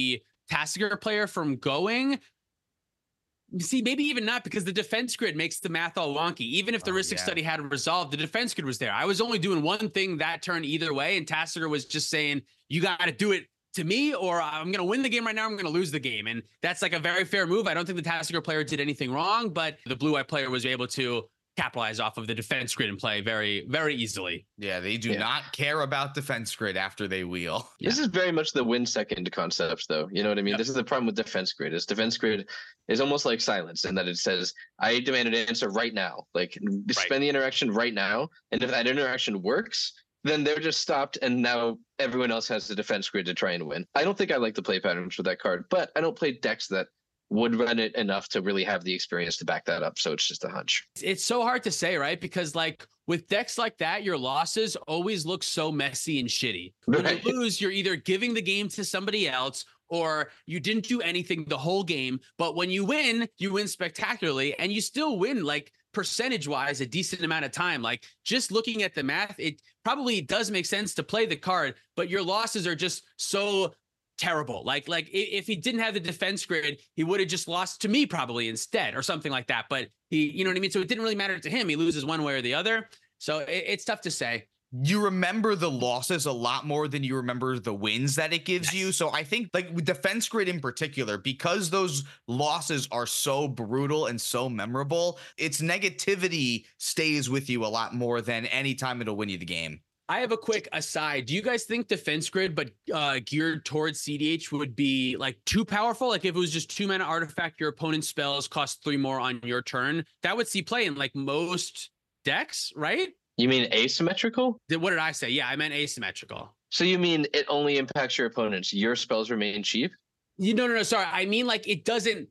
[SPEAKER 3] Tasigur player from going. See, maybe even not, because the defense grid makes the math all wonky. Even if the Rhystic study had resolved, the defense grid was there. I was only doing one thing that turn either way, and Tasigur was just saying, you got to do it to me, or I'm going to win the game right now, I'm going to lose the game. And that's like a very fair move. I don't think the Tasigur player did anything wrong, but the blue-white player was able to capitalize off of the defense grid and play very, very easily.
[SPEAKER 4] Yeah, they do not care about defense grid after they wheel.
[SPEAKER 5] This is very much the win second concept, though. You know what I mean? This is the problem with defense grid. Is defense grid is almost like silence in that it says, I demand an answer right now. Like, spend the interaction right now. And if that interaction works, then they're just stopped, and now everyone else has the defense grid to try and win. I don't think I like the play patterns for that card, but I don't play decks that would run it enough to really have the experience to back that up. So it's just a hunch.
[SPEAKER 3] It's so hard to say, right? Because like with decks like that, your losses always look so messy and shitty. When you lose, you're either giving the game to somebody else or you didn't do anything the whole game. But when you win spectacularly, and you still win like percentage wise a decent amount of time. Like just looking at the math, it probably does make sense to play the card, but your losses are just so terrible. Like if he didn't have the defense grid, he would have just lost to me probably instead or something like that. But he, you know what I mean? So it didn't really matter to him. He loses one way or the other. So it's tough to say.
[SPEAKER 4] You remember the losses a lot more than you remember the wins that it gives you. So I think like with defense grid in particular, because those losses are so brutal and so memorable, its negativity stays with you a lot more than any time it'll win you the game.
[SPEAKER 3] I have a quick aside. Do you guys think defense grid, but geared towards CDH would be like too powerful? Like if it was just 2-mana artifact, your opponent's spells cost 3 more on your turn, that would see play in like most decks, right?
[SPEAKER 5] You mean asymmetrical?
[SPEAKER 3] What did I say? Yeah, I meant asymmetrical.
[SPEAKER 5] So you mean it only impacts your opponents? Your spells remain cheap?
[SPEAKER 3] No. Sorry. I mean, like it doesn't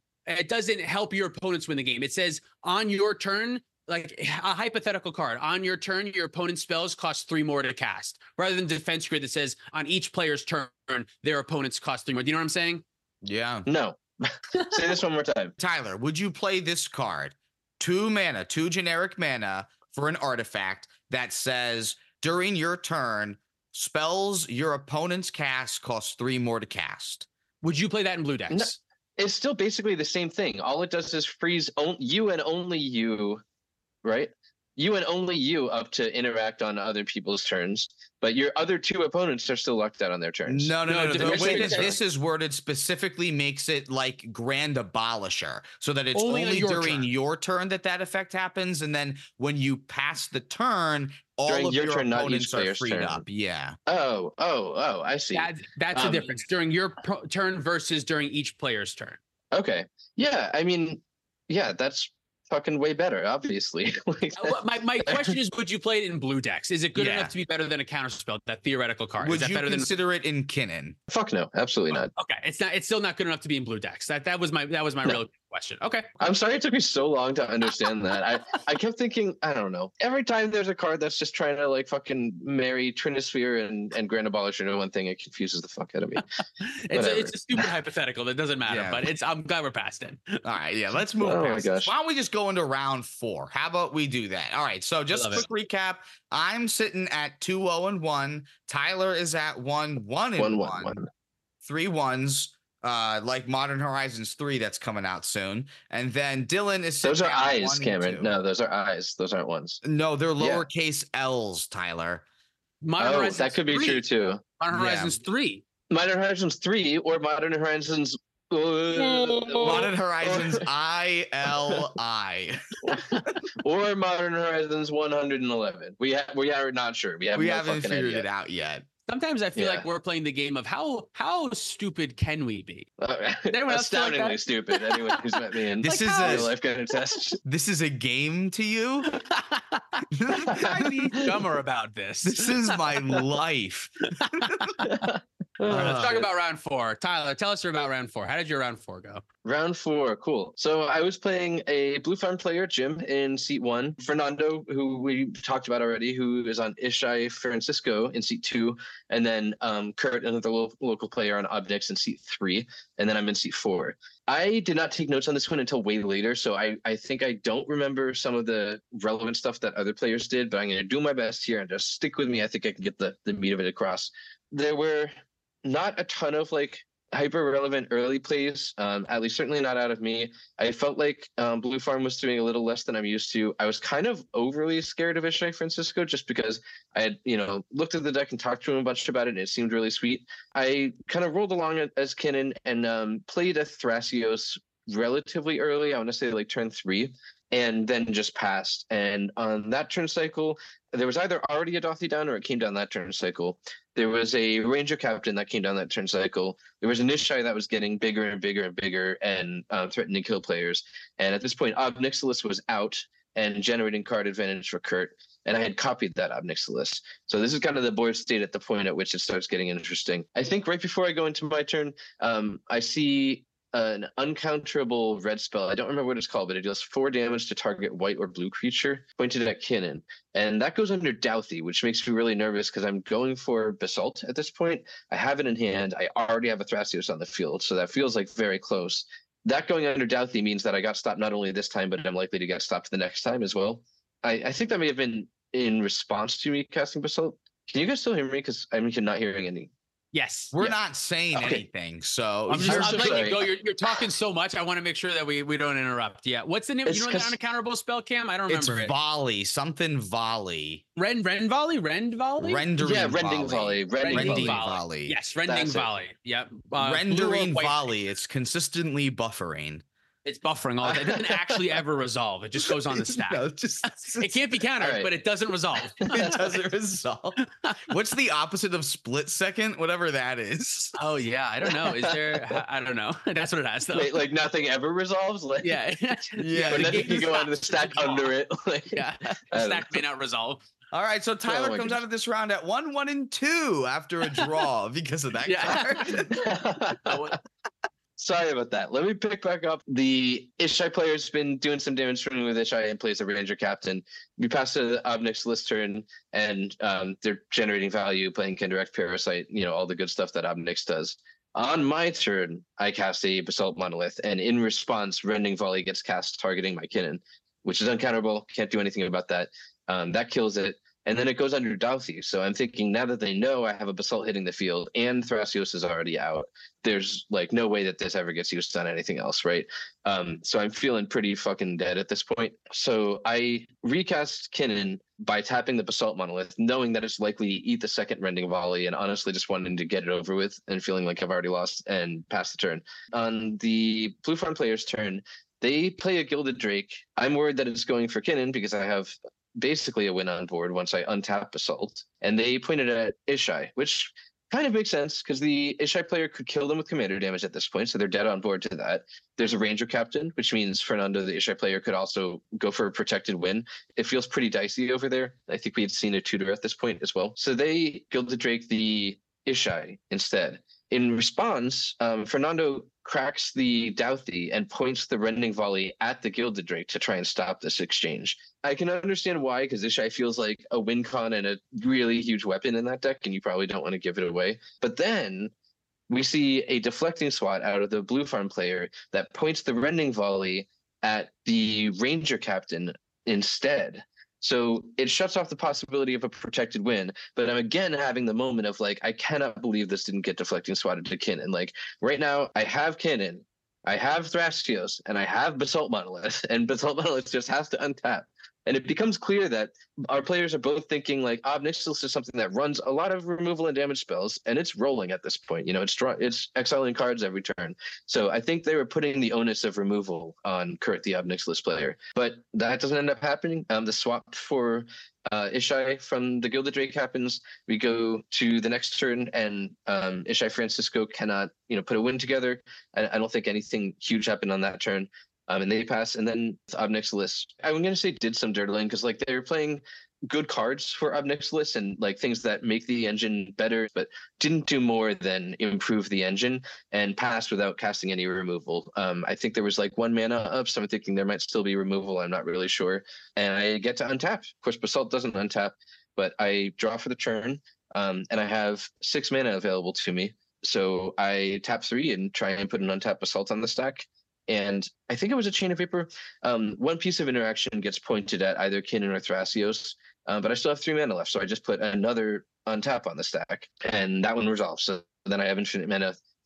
[SPEAKER 3] help your opponents win the game. It says on your turn, like a hypothetical card, on your turn, your opponent's spells cost 3 more to cast, rather than defense grid that says on each player's turn, their opponents cost 3 more. Do you know what I'm saying?
[SPEAKER 4] Yeah.
[SPEAKER 5] No. Say this one more time.
[SPEAKER 4] Tyler, would you play this card? 2 mana, 2 generic mana for an artifact that says during your turn, spells your opponent's cast cost 3 more to cast.
[SPEAKER 3] Would you play that in blue decks?
[SPEAKER 5] No, it's still basically the same thing. All it does is freeze you and only you, right? You and only you up to interact on other people's turns, but your other 2 opponents are still locked out on their turns.
[SPEAKER 4] No. The way that this is worded specifically makes it like Grand Abolisher, so that it's only during your turn that effect happens, and then when you pass the turn, all
[SPEAKER 5] during
[SPEAKER 4] of
[SPEAKER 5] your
[SPEAKER 4] your
[SPEAKER 5] turn,
[SPEAKER 4] opponents
[SPEAKER 5] not each
[SPEAKER 4] are freed
[SPEAKER 5] turn.
[SPEAKER 4] up. Yeah.
[SPEAKER 5] Oh, I see.
[SPEAKER 3] That's the difference during your turn versus during each player's turn.
[SPEAKER 5] Okay. Yeah, I mean, yeah, that's fucking way better, obviously.
[SPEAKER 3] My question is, would you play it in blue decks? Is it good enough to be better than a counterspell, that theoretical card?
[SPEAKER 4] Would
[SPEAKER 3] is that
[SPEAKER 4] you
[SPEAKER 3] better
[SPEAKER 4] consider it in Kinnan?
[SPEAKER 5] Fuck no, absolutely not.
[SPEAKER 3] Okay, it's still not good enough to be in blue decks. That was my real question. Okay.
[SPEAKER 5] I'm sorry it took me so long to understand that. I kept thinking, I don't know. Every time there's a card that's just trying to like fucking marry Trinisphere and Grand Abolisher into one thing, it confuses the fuck out of me.
[SPEAKER 3] it's a stupid hypothetical that doesn't matter, but I'm glad we're past it.
[SPEAKER 4] All right, yeah, let's move past this. Why don't we just go into round 4? How about we do that? All right, so just a quick recap. I'm sitting at 2-0-1. Tyler is at 1-1-1. 3 ones. Like Modern Horizons 3 that's coming out soon. And then Dylan is
[SPEAKER 5] those are eyes, Cameron. No, those are eyes. Those aren't ones.
[SPEAKER 4] No, they're lowercase L's, Tyler.
[SPEAKER 3] Modern Horizons
[SPEAKER 5] that could be
[SPEAKER 3] 3.
[SPEAKER 5] true too.
[SPEAKER 3] Modern Horizons 3.
[SPEAKER 5] Modern Horizons 3 or Modern Horizons
[SPEAKER 4] Modern Horizons ILI.
[SPEAKER 5] Or Modern Horizons 111. We are not sure. We haven't
[SPEAKER 4] figured it out yet.
[SPEAKER 3] Sometimes I feel like we're playing the game of how stupid can we be?
[SPEAKER 5] Astoundingly stupid. Anyone who's met me in
[SPEAKER 4] this is
[SPEAKER 5] real life can attest.
[SPEAKER 4] This is a game to you?
[SPEAKER 3] I'd be dumber about this.
[SPEAKER 4] This is my life.
[SPEAKER 3] All right, let's talk about round 4. Tyler, tell us about round 4. How did your round 4 go?
[SPEAKER 5] Round 4, cool. So I was playing a Blue Farm player, Jim, in seat 1. Fernando, who we talked about already, who is on Ishai Francisco in seat 2. And then Kurt, another local player on Obnix in seat 3. And then I'm in seat 4. I did not take notes on this one until way later, so I think I don't remember some of the relevant stuff that other players did, but I'm going to do my best here and just stick with me. I think I can get the meat of it across. There were not a ton of like hyper relevant early plays, at least certainly not out of me. I felt like Blue Farm was doing a little less than I'm used to. I was kind of overly scared of Ishai Francisco just because I had, looked at the deck and talked to him a bunch about it, and it seemed really sweet. I kind of rolled along as Kinnan and played a Thrasios relatively early. I want to say like turn 3, and then just passed. And on that turn cycle, there was either already a Dauthi down or it came down that turn cycle. There was a Ranger Captain that came down that turn cycle. There was an Ishai that was getting bigger and bigger and bigger and threatening to kill players. And at this point, Ob Nixilis was out and generating card advantage for Kurt. And I had copied that Ob Nixilis. So this is kind of the board state at the point at which it starts getting interesting. I think right before I go into my turn, I see an uncounterable red spell. I don't remember what it's called, but it deals 4 damage to target white or blue creature pointed at Kinnan. And that goes under Dauthi, which makes me really nervous because I'm going for Basalt at this point. I have it in hand. I already have a Thrasios on the field, so that feels like very close. That going under Dauthi means that I got stopped not only this time, but I'm likely to get stopped the next time as well. I think that may have been in response to me casting Basalt. Can you guys still hear me? Because I'm not hearing any.
[SPEAKER 3] Yes.
[SPEAKER 4] We're not saying anything, so
[SPEAKER 3] I'm letting you go. You're talking so much. I want to make sure that we don't interrupt. Yeah. What's the name? You know the unaccounterable spell, Cam? I don't remember
[SPEAKER 4] it's
[SPEAKER 3] it.
[SPEAKER 4] Volley, something Volley.
[SPEAKER 3] Rend Volley?
[SPEAKER 4] Rendering
[SPEAKER 5] Volley.
[SPEAKER 4] Rending Volley.
[SPEAKER 3] Yes, Rending Volley. Yep.
[SPEAKER 4] Rendering Volley. It's consistently buffering.
[SPEAKER 3] It's buffering all day. It doesn't actually ever resolve. It just goes on the stack.
[SPEAKER 4] No,
[SPEAKER 3] it can't be countered, right. But it doesn't resolve.
[SPEAKER 4] It doesn't resolve. What's the opposite of split second? Whatever that is.
[SPEAKER 3] Oh, yeah. I don't know. Is there? I don't know. That's what it has, though.
[SPEAKER 5] Wait, like nothing ever resolves? Like,
[SPEAKER 3] yeah.
[SPEAKER 5] Yeah. But nothing can go onto the stack under it. Like,
[SPEAKER 3] yeah. The stack may not resolve.
[SPEAKER 4] All right, so Tyler comes out of this round at 1-1-2 after a draw because of that card.
[SPEAKER 5] Sorry about that. Let me pick back up. The Ishai player's been doing some damage running with Ishai and plays a Ranger Captain. We pass to the Ob Nixilis turn, and they're generating value, playing Kindirect Parasite, all the good stuff that Ob Nix does. On my turn, I cast a Basalt Monolith, and in response, Rending Volley gets cast targeting my Kinnan, which is uncounterable. Can't do anything about that. That kills it. And then it goes under Dauthi. So I'm thinking now that they know I have a Basalt hitting the field and Thrasios is already out, there's like no way that this ever gets used on anything else, right? So I'm feeling pretty fucking dead at this point. So I recast Kinnan by tapping the Basalt Monolith, knowing that it's likely to eat the second Rending Volley and honestly just wanting to get it over with and feeling like I've already lost and passed the turn. On the Blue Farm player's turn, they play a Gilded Drake. I'm worried that it's going for Kinnan because I have basically a win on board once I untap Basalt. And they pointed at Ishai, which kind of makes sense because the Ishai player could kill them with commander damage at this point, so they're dead on board to that. There's a Ranger Captain, which means Fernando, the Ishai player, could also go for a protected win. It feels pretty dicey over there. I think we had seen a tutor at this point as well. So they Gilded Drake the Ishai instead. In response, Fernando cracks the Dauthi and points the Rending Volley at the Gilded Drake to try and stop this exchange. I can understand why, because Ishai feels like a win con and a really huge weapon in that deck, and you probably don't want to give it away. But then we see a deflecting swat out of the Blue Farm player that points the Rending Volley at the Ranger Captain instead. So it shuts off the possibility of a protected win, but I'm again having the moment of like, I cannot believe this didn't get deflecting swatted to Kinnan. Like right now, I have Kinnan, I have Thrasios, and I have Basalt Monolith, and Basalt Monolith just has to untap. And it becomes clear that our players are both thinking like Ob Nixilis is something that runs a lot of removal and damage spells, and it's rolling at this point. It's exiling cards every turn. So I think they were putting the onus of removal on Kurt, the Ob Nixilis player. But that doesn't end up happening. The swap for Ishai from the Gilded Drake happens. We go to the next turn, and Ishai Francisco cannot, put a win together. I don't think anything huge happened on that turn. And they pass, and then Ob Nixilis, I'm going to say did some dirtling because like they were playing good cards for Ob Nixilis and like things that make the engine better, but didn't do more than improve the engine and passed without casting any removal. I think there was like 1 mana up, so I'm thinking there might still be removal. I'm not really sure. And I get to untap. Of course, Basalt doesn't untap, but I draw for the turn, and I have 6 mana available to me. So I tap 3 and try and put an untapped Basalt on the stack. And I think it was a Chain of Vapor. One piece of interaction gets pointed at either Kinnan or Thrasios, but I still have 3 mana left, so I just put another untap on the stack, and that one resolves. So then I have infinite mana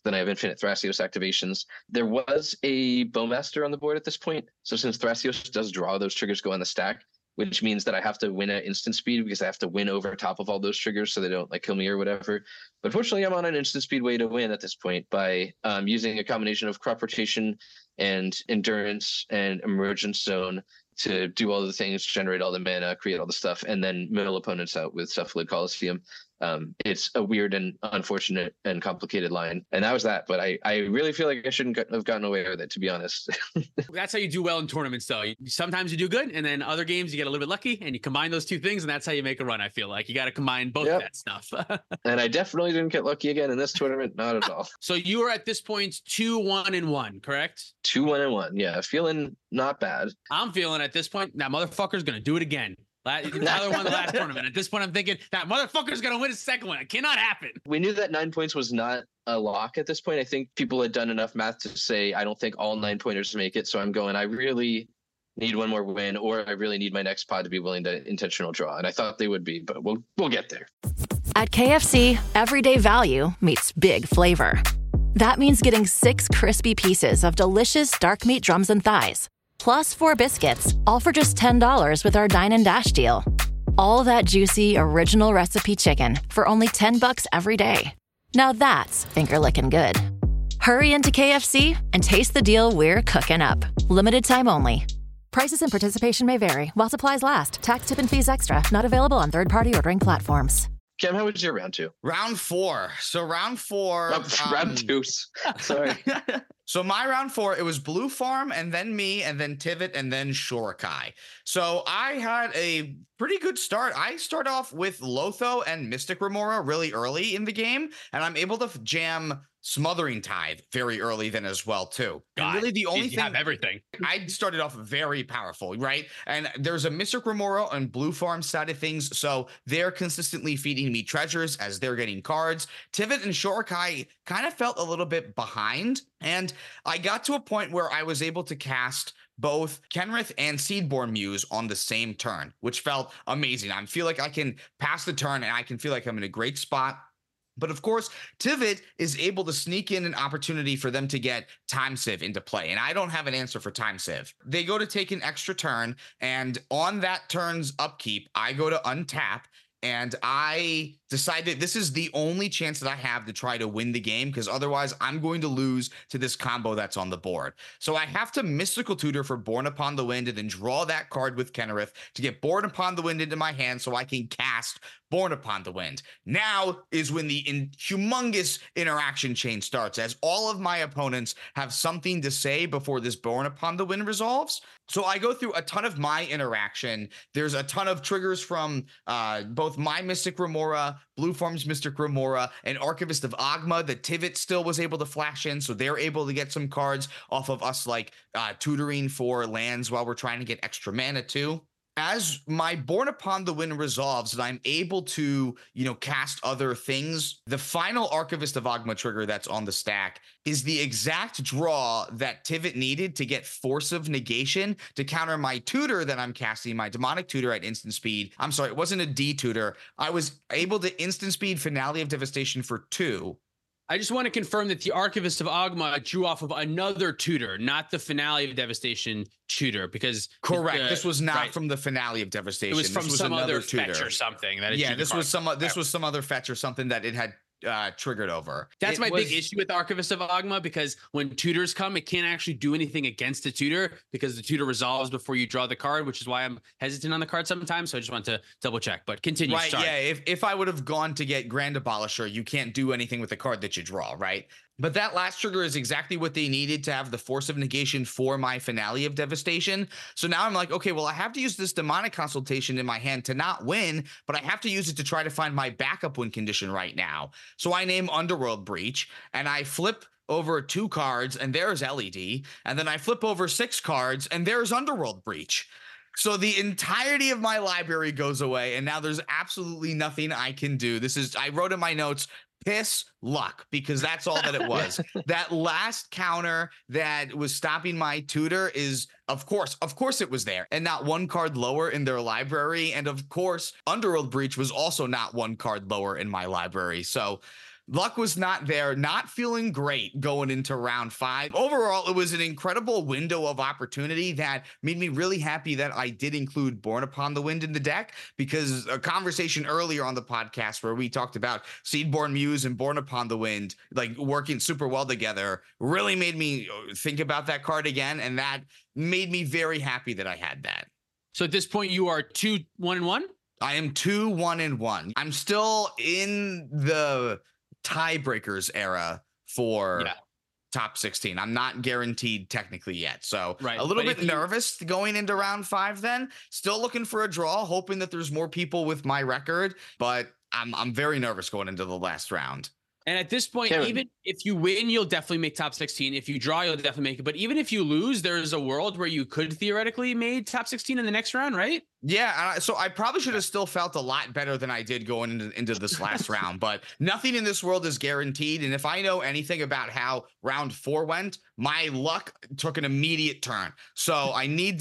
[SPEAKER 5] Then I have Infinite Thrasios activations. There was a Bowmaster on the board at this point. So since Thrasios does draw, those triggers go on the stack, which means that I have to win at instant speed because I have to win over top of all those triggers so they don't like kill me or whatever. But fortunately, I'm on an instant speed way to win at this point by using a combination of crop rotation and endurance and emergence zone to do all the things, generate all the mana, create all the stuff, and then mill opponents out with Cephalid Coliseum. It's a weird and unfortunate and complicated line. And that was that. But I really feel like I shouldn't have gotten away with it, to be honest.
[SPEAKER 3] That's how you do well in tournaments, though. Sometimes you do good, and then other games you get a little bit lucky, and you combine those two things, and that's how you make a run, I feel like. You got to combine both of that stuff.
[SPEAKER 5] And I definitely didn't get lucky again in this tournament. Not at all.
[SPEAKER 3] So you are at this point 2-1-1, correct?
[SPEAKER 5] 2-1-1. Yeah, feeling not bad.
[SPEAKER 3] I'm feeling at this point, that motherfucker's going to do it again. Tyler won the last tournament. At this point, I'm thinking that motherfucker's going to win a second one. It cannot happen.
[SPEAKER 5] We knew that 9 points was not a lock at this point. I think people had done enough math to say, I don't think all 9 pointers make it. So I'm going, I really need one more win, or I really need my next pod to be willing to intentional draw. And I thought they would be, but we'll get there.
[SPEAKER 1] At KFC, everyday value meets big flavor. That means getting 6 crispy pieces of delicious dark meat drums and thighs, plus 4 biscuits, all for just $10 with our Dine and Dash deal. All that juicy, original recipe chicken for only $10 every day. Now that's finger-licking good. Hurry into KFC and taste the deal we're cooking up. Limited time only. Prices and participation may vary while supplies last. Tax, tip, and fees extra. Not available on third-party ordering platforms.
[SPEAKER 5] Cam, how was your round 2?
[SPEAKER 4] Round 4. So round 4.
[SPEAKER 5] Round 2. Sorry.
[SPEAKER 4] So my round 4, it was Blue Farm and then me and then Tivit and then Shorakai. So I had a pretty good start. I start off with Lotho and Mystic Remora really early in the game, and I'm able to jam Smothering Tithe very early then as well too.
[SPEAKER 3] God,
[SPEAKER 4] and really the only thing,
[SPEAKER 3] have everything.
[SPEAKER 4] I started off very powerful, right? And there's a Mystic Remora on Blue Farm side of things, so they're consistently feeding me treasures as they're getting cards. Tivit and Shorakai kind of felt a little bit behind, and I got to a point where I was able to cast both Kenrith and Seedborn Muse on the same turn, which felt amazing. I feel like I can pass the turn and I can feel like I'm in a great spot. But of course, Tivit is able to sneak in an opportunity for them to get Time Sieve into play. And I don't have an answer for Time Sieve. They go to take an extra turn, and on that turn's upkeep, I go to untap, and I decide that this is the only chance that I have to try to win the game, because otherwise I'm going to lose to this combo that's on the board. So I have to Mystical Tutor for Born Upon the Wind and then draw that card with Kenrith to get Born Upon the Wind into my hand so I can cast Born Upon the Wind. Now is when the humongous interaction chain starts, as all of my opponents have something to say before this Born Upon the Wind resolves. So I go through a ton of my interaction. There's a ton of triggers from both my Mystic Remora, Blue Farm's Mystic Remora, and Archivist of Ogma that Tivit still was able to flash in, so they're able to get some cards off of us, like tutoring for lands while we're trying to get extra mana too. As my Born Upon the Wind resolves and I'm able to, cast other things, the final Archivist of Ogma trigger that's on the stack is the exact draw that Tivit needed to get Force of Negation to counter my tutor that I'm casting, my Demonic Tutor at instant speed. I'm sorry, it wasn't a D tutor. I was able to instant speed Finale of Devastation for 2.
[SPEAKER 3] I just want to confirm that the Archivist of Ogma drew off of another tutor, not the Finale of Devastation tutor, because
[SPEAKER 4] correct. This was not from the Finale of Devastation.
[SPEAKER 3] It was from some other
[SPEAKER 4] tutor.
[SPEAKER 3] fetch or something.
[SPEAKER 4] This was some other fetch or something that it had triggered over.
[SPEAKER 3] That's my big issue with Archivist of Ogma, because when tutors come, it can't actually do anything against the tutor because the tutor resolves before you draw the card, which is why I'm hesitant on the card sometimes. So I just want to double check, but continue.
[SPEAKER 4] Right.
[SPEAKER 3] Sorry.
[SPEAKER 4] Yeah. If I would have gone to get Grand Abolisher, you can't do anything with the card that you draw, right? But that last trigger is exactly what they needed to have the Force of Negation for my Finale of Devastation. So now I'm like, okay, well, I have to use this Demonic Consultation in my hand to not win, but I have to use it to try to find my backup win condition right now. So I name Underworld Breach, and I flip over 2 cards, and there's LED, and then I flip over 6 cards, and there's Underworld Breach. So the entirety of my library goes away, and now there's absolutely nothing I can do. I wrote in my notes, piss luck, because that's all that it was. That last counter that was stopping my tutor is, of course it was there, and not one card lower in their library. And of course, Underworld Breach was also not one card lower in my library. So luck was not there, not feeling great going into round 5. Overall, it was an incredible window of opportunity that made me really happy that I did include Born Upon the Wind in the deck, because a conversation earlier on the podcast where we talked about Seedborn Muse and Born Upon the Wind like working super well together really made me think about that card again, and that made me very happy that I had that.
[SPEAKER 3] So at this point, you are 2-1-1?
[SPEAKER 4] I am 2-1-1. I'm still in the tiebreakers era for top 16. I'm not guaranteed technically yet. So a little bit nervous going into round 5 then. Still looking for a draw, hoping that there's more people with my record, but I'm very nervous going into the last round.
[SPEAKER 3] And at this point, even if you win, you'll definitely make top 16. If you draw, you'll definitely make it. But even if you lose, there's a world where you could theoretically made top 16 in the next round, right?
[SPEAKER 4] Yeah, so I probably should have still felt a lot better than I did going into this last round. But nothing in this world is guaranteed. And if I know anything about how round 4 went, my luck took an immediate turn. So I need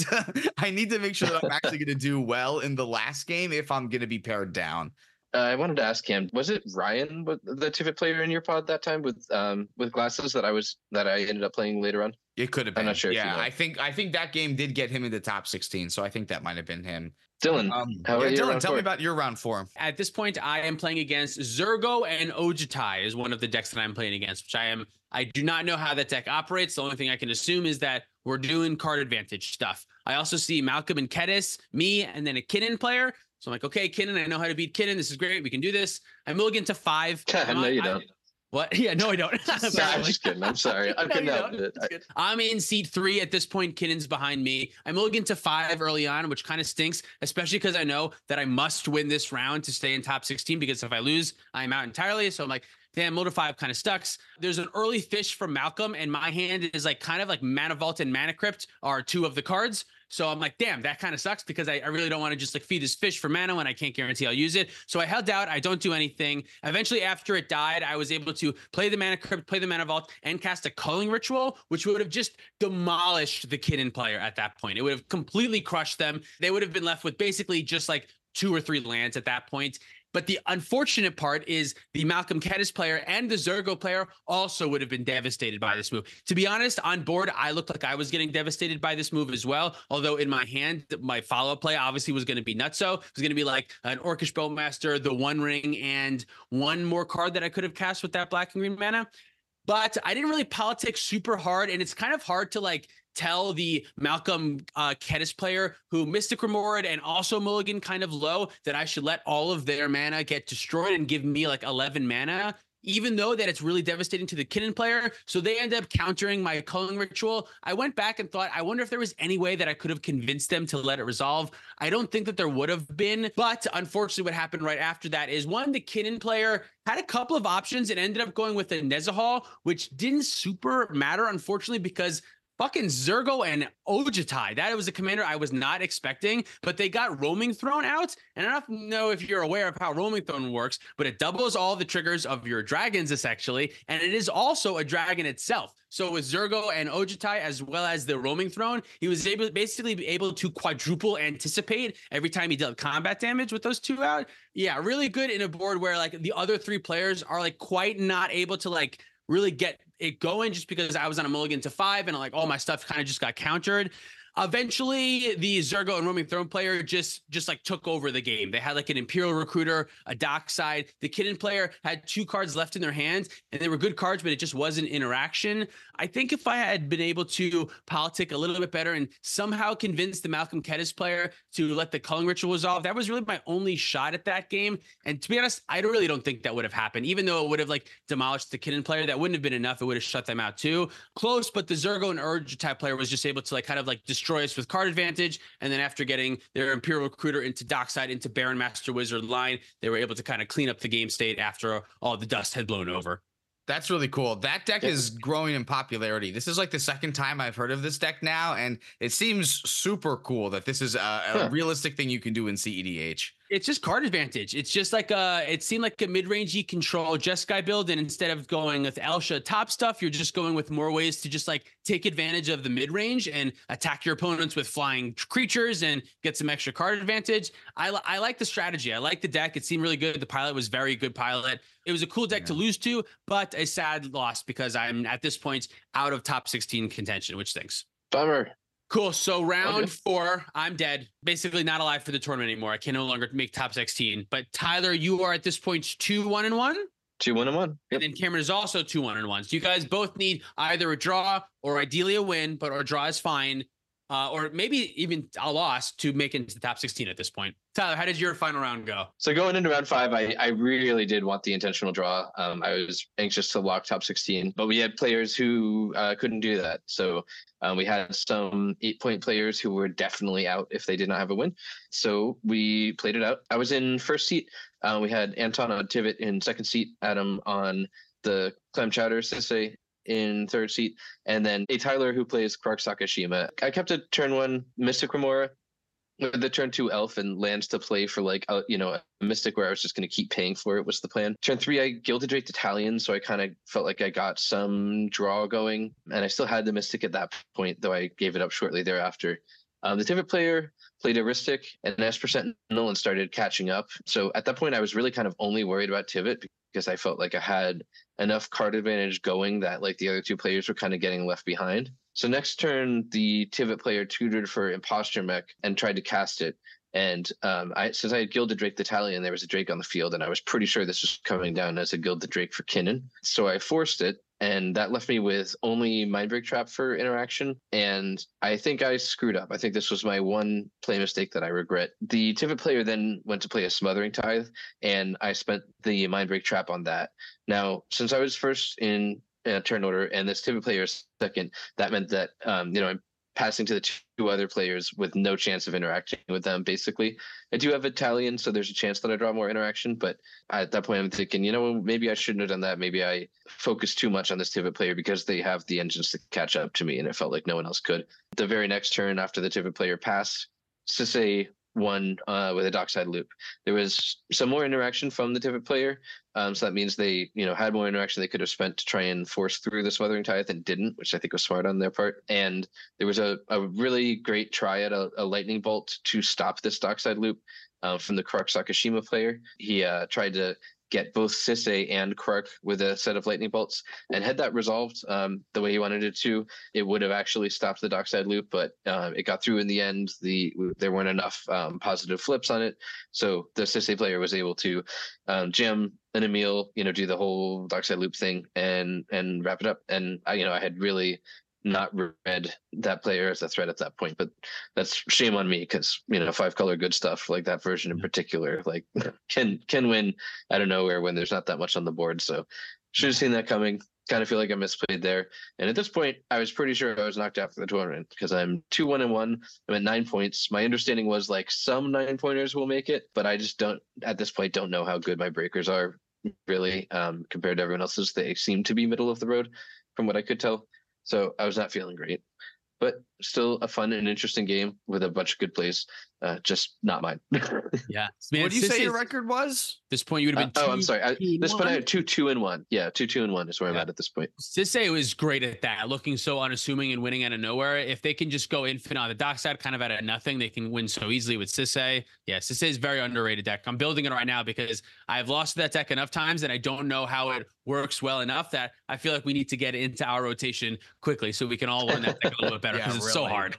[SPEAKER 4] to make sure that I'm actually going to do well in the last game if I'm going to be pared down.
[SPEAKER 5] I wanted to ask him, was it Ryan, the Tivit player in your pod that time with glasses that I ended up playing later on?
[SPEAKER 4] It could have been.
[SPEAKER 5] I'm not sure.
[SPEAKER 4] Yeah, you know. I think that game did get him into top 16, so I think that might have been him.
[SPEAKER 5] Dylan,
[SPEAKER 4] Dylan, tell me about your round 4.
[SPEAKER 3] At this point, I am playing against Zurgo and Ojutai is one of the decks that I'm playing against, which I do not know how that deck operates. The only thing I can assume is that we're doing card advantage stuff. I also see Malcolm and Kedis, me, and then a Kinnan player. So I'm like, okay, Kinnan, I know how to beat Kinnan. This is great. We can do this. I mulligan to 5.
[SPEAKER 5] No, you don't.
[SPEAKER 3] What? Yeah, no, I don't.
[SPEAKER 5] No, I'm just kidding. I'm sorry. I couldn't help it.
[SPEAKER 3] I'm in seat 3 at this point. Kinnan's behind me. I mulligan to 5 early on, which kind of stinks, especially because I know that I must win this round to stay in top 16, because if I lose, I'm out entirely. So I'm like, damn, Moto 5 kind of sucks. There's an early fish from Malcolm, and my hand is like kind of like Mana Vault and Mana Crypt are 2 of the cards. So I'm like, damn, that kind of sucks, because I really don't want to just like feed this fish for mana when I can't guarantee I'll use it. So I held out. I don't do anything. Eventually, after it died, I was able to play the Mana Crypt, play the Mana Vault, and cast a Culling Ritual, which would have just demolished the Kinnan player at that point. It would have completely crushed them. They would have been left with basically just like 2 or 3 lands at that point. But the unfortunate part is the Malcolm Kedis player and the Zurgo player also would have been devastated by this move. To be honest, on board, I looked like I was getting devastated by this move as well. Although in my hand, my follow-up play obviously was going to be nutso. It was going to be like an Orcish Bowmaster, the One Ring, and one more card that I could have cast with that black and green mana. But I didn't really politic super hard, and it's kind of hard to like tell the Malcolm Kedis player who Mystic Remored and also mulligan kind of low that I should let all of their mana get destroyed and give me like 11 mana, even though that it's really devastating to the Kinnan player. So they end up countering my Culling Ritual. I went back and thought, I wonder if there was any way that I could have convinced them to let it resolve. I don't think that there would have been, but unfortunately what happened right after that is the Kinnan player had a couple of options and ended up going with a Nezahal, which didn't super matter, unfortunately, because fucking Zurgo and Ojutai. That was a commander I was not expecting, but they got Roaming Throne out. And I don't know if you're aware of how Roaming Throne works, but it doubles all the triggers of your dragons, essentially. And it is also a dragon itself. So with Zurgo and Ojutai, as well as the Roaming Throne, he was basically able to quadruple anticipate every time he dealt combat damage with those 2 out. Yeah, really good in a board where like the other 3 players are like quite not able to like really get it going, just because I was on a mulligan to 5 and like all my stuff kind of just got countered. Eventually, the Zurgo and Roaming Throne player just like took over the game. They had like an Imperial Recruiter, a Dockside. The Kinnan player had 2 cards left in their hands, and they were good cards, but it just wasn't interaction. I think if I had been able to politic a little bit better and somehow convince the Malcolm Kedis player to let the Culling Ritual resolve, that was really my only shot at that game. And to be honest, I really don't think that would have happened. Even though it would have like demolished the Kinnan player, that wouldn't have been enough. It would have shut them out too. Close, but the Zurgo and Ojutai player was just able to like kind of like destroy us with card advantage. And then after getting their Imperial Recruiter into Dockside, into Baron Master Wizard line, they were able to kind of clean up the game state after all the dust had blown over.
[SPEAKER 4] That's really cool. That deck is growing in popularity. This is like the second time I've heard of this deck now, and it seems super cool that this is a realistic thing you can do in CEDH.
[SPEAKER 3] It's just card advantage. It's just like it seemed like a mid-rangey control Jeskai build, and instead of going with Elsha top stuff, you're just going with more ways to just like take advantage of the mid-range and attack your opponents with flying creatures and get some extra card advantage. I like the strategy. I like the deck. It seemed really good. The pilot was very good pilot. It was a cool deck to lose to, but a sad loss because I'm at this point out of top 16 contention, which stinks.
[SPEAKER 5] Bummer.
[SPEAKER 3] Cool. So round 4, I'm dead. Basically not alive for the tournament anymore. I can no longer make top 16. But Tyler, you are at this point 2-1-1.
[SPEAKER 5] 2-1-1. Yep.
[SPEAKER 3] And then Cameron is also 2-1-1. So you guys both need either a draw or ideally a win, but a draw is fine. Or maybe even a loss to make it into the top 16 at this point. Tyler, how did your final round go?
[SPEAKER 5] So going into round 5, I really did want the intentional draw. I was anxious to lock top 16, but we had players who couldn't do that. So we had some 8-point players who were definitely out if they did not have a win. So we played it out. I was in first seat. We had Anton on Tivit in second seat, Adam on the Clem Chowder Sisei in third seat, and then a Tyler who plays Krark Sakashima. I kept a turn 1 Mystic Remora with the turn 2 Elf and lands to play for like a Mystic where I was just going to keep paying for it was the plan. Turn 3 I Gilded Drake Battalion, so I kind of felt like I got some draw going, and I still had the Mystic at that point, though I gave it up shortly thereafter. The Tivit player played Aristic and Esper Sentinel and started catching up. So at that point, I was really kind of only worried about Tivit because I felt like I had enough card advantage going that like the other 2 players were kind of getting left behind. So next turn, the Tivit player tutored for Imposture Mech and tried to cast it. And since I had Gilded Drake Battalion, there was a Drake on the field, and I was pretty sure this was coming down as a Gilded Drake for Kinnan. So I forced it, and that left me with only Mindbreak Trap for interaction. And I think I screwed up. I think this was my one play mistake that I regret. The Tivit player then went to play a Smothering Tithe, and I spent the Mindbreak Trap on that. Now, since I was first in turn order, and this Tivit player is second, that meant that I'm passing to the 2 other players with no chance of interacting with them, basically. I do have Italian, so there's a chance that I draw more interaction, but at that point I'm thinking, maybe I shouldn't have done that. Maybe I focused too much on this Tivit player because they have the engines to catch up to me, and it felt like no one else could. The very next turn after the Tivit player passed, Sisei won with a Dockside Loop. There was some more interaction from the Tivit player, so that means they had more interaction they could have spent to try and force through the Smothering Tithe and didn't, which I think was smart on their part. And there was a really great try at a Lightning Bolt to stop this Dockside Loop from the Krark Sakashima player. He tried to get both Sisei and Krark with a set of Lightning Bolts, and had that resolved the way he wanted it to, it would have actually stopped the Dockside Loop, but it got through in the end. There weren't enough positive flips on it, so the Sisei player was able to jam an Emil, do the whole Dockside Loop thing and wrap it up. And I had really not read that player as a threat at that point, but that's shame on me because 5-color good stuff like that version in particular like can win out of nowhere when there's not that much on the board. So should have seen that coming. Kind of feel like I misplayed there, and at this point I was pretty sure I was knocked out for the tournament because I'm 2-1-1. I'm at 9 points. My understanding was like some 9-pointers will make it, but I just don't know how good my breakers are really compared to everyone else's. They seem to be middle of the road from what I could tell. So I was not feeling great, but still a fun and interesting game with a bunch of good plays. Just not mine.
[SPEAKER 3] Yeah. Man,
[SPEAKER 4] what do you say your record was?
[SPEAKER 3] This point you would have been.
[SPEAKER 5] I'm sorry. This point I had 2-2-1. Yeah, 2-2-1 is where I'm at this point.
[SPEAKER 3] Sisei was great at that, looking so unassuming and winning out of nowhere. If they can just go infinite on the Dockside, kind of out of nothing, they can win so easily with Sisei. Yeah, Sisei is very underrated deck. I'm building it right now because I've lost that deck enough times, and I don't know how it works well enough that I feel like we need to get it into our rotation quickly so we can all learn that deck a little bit better because it's so hard.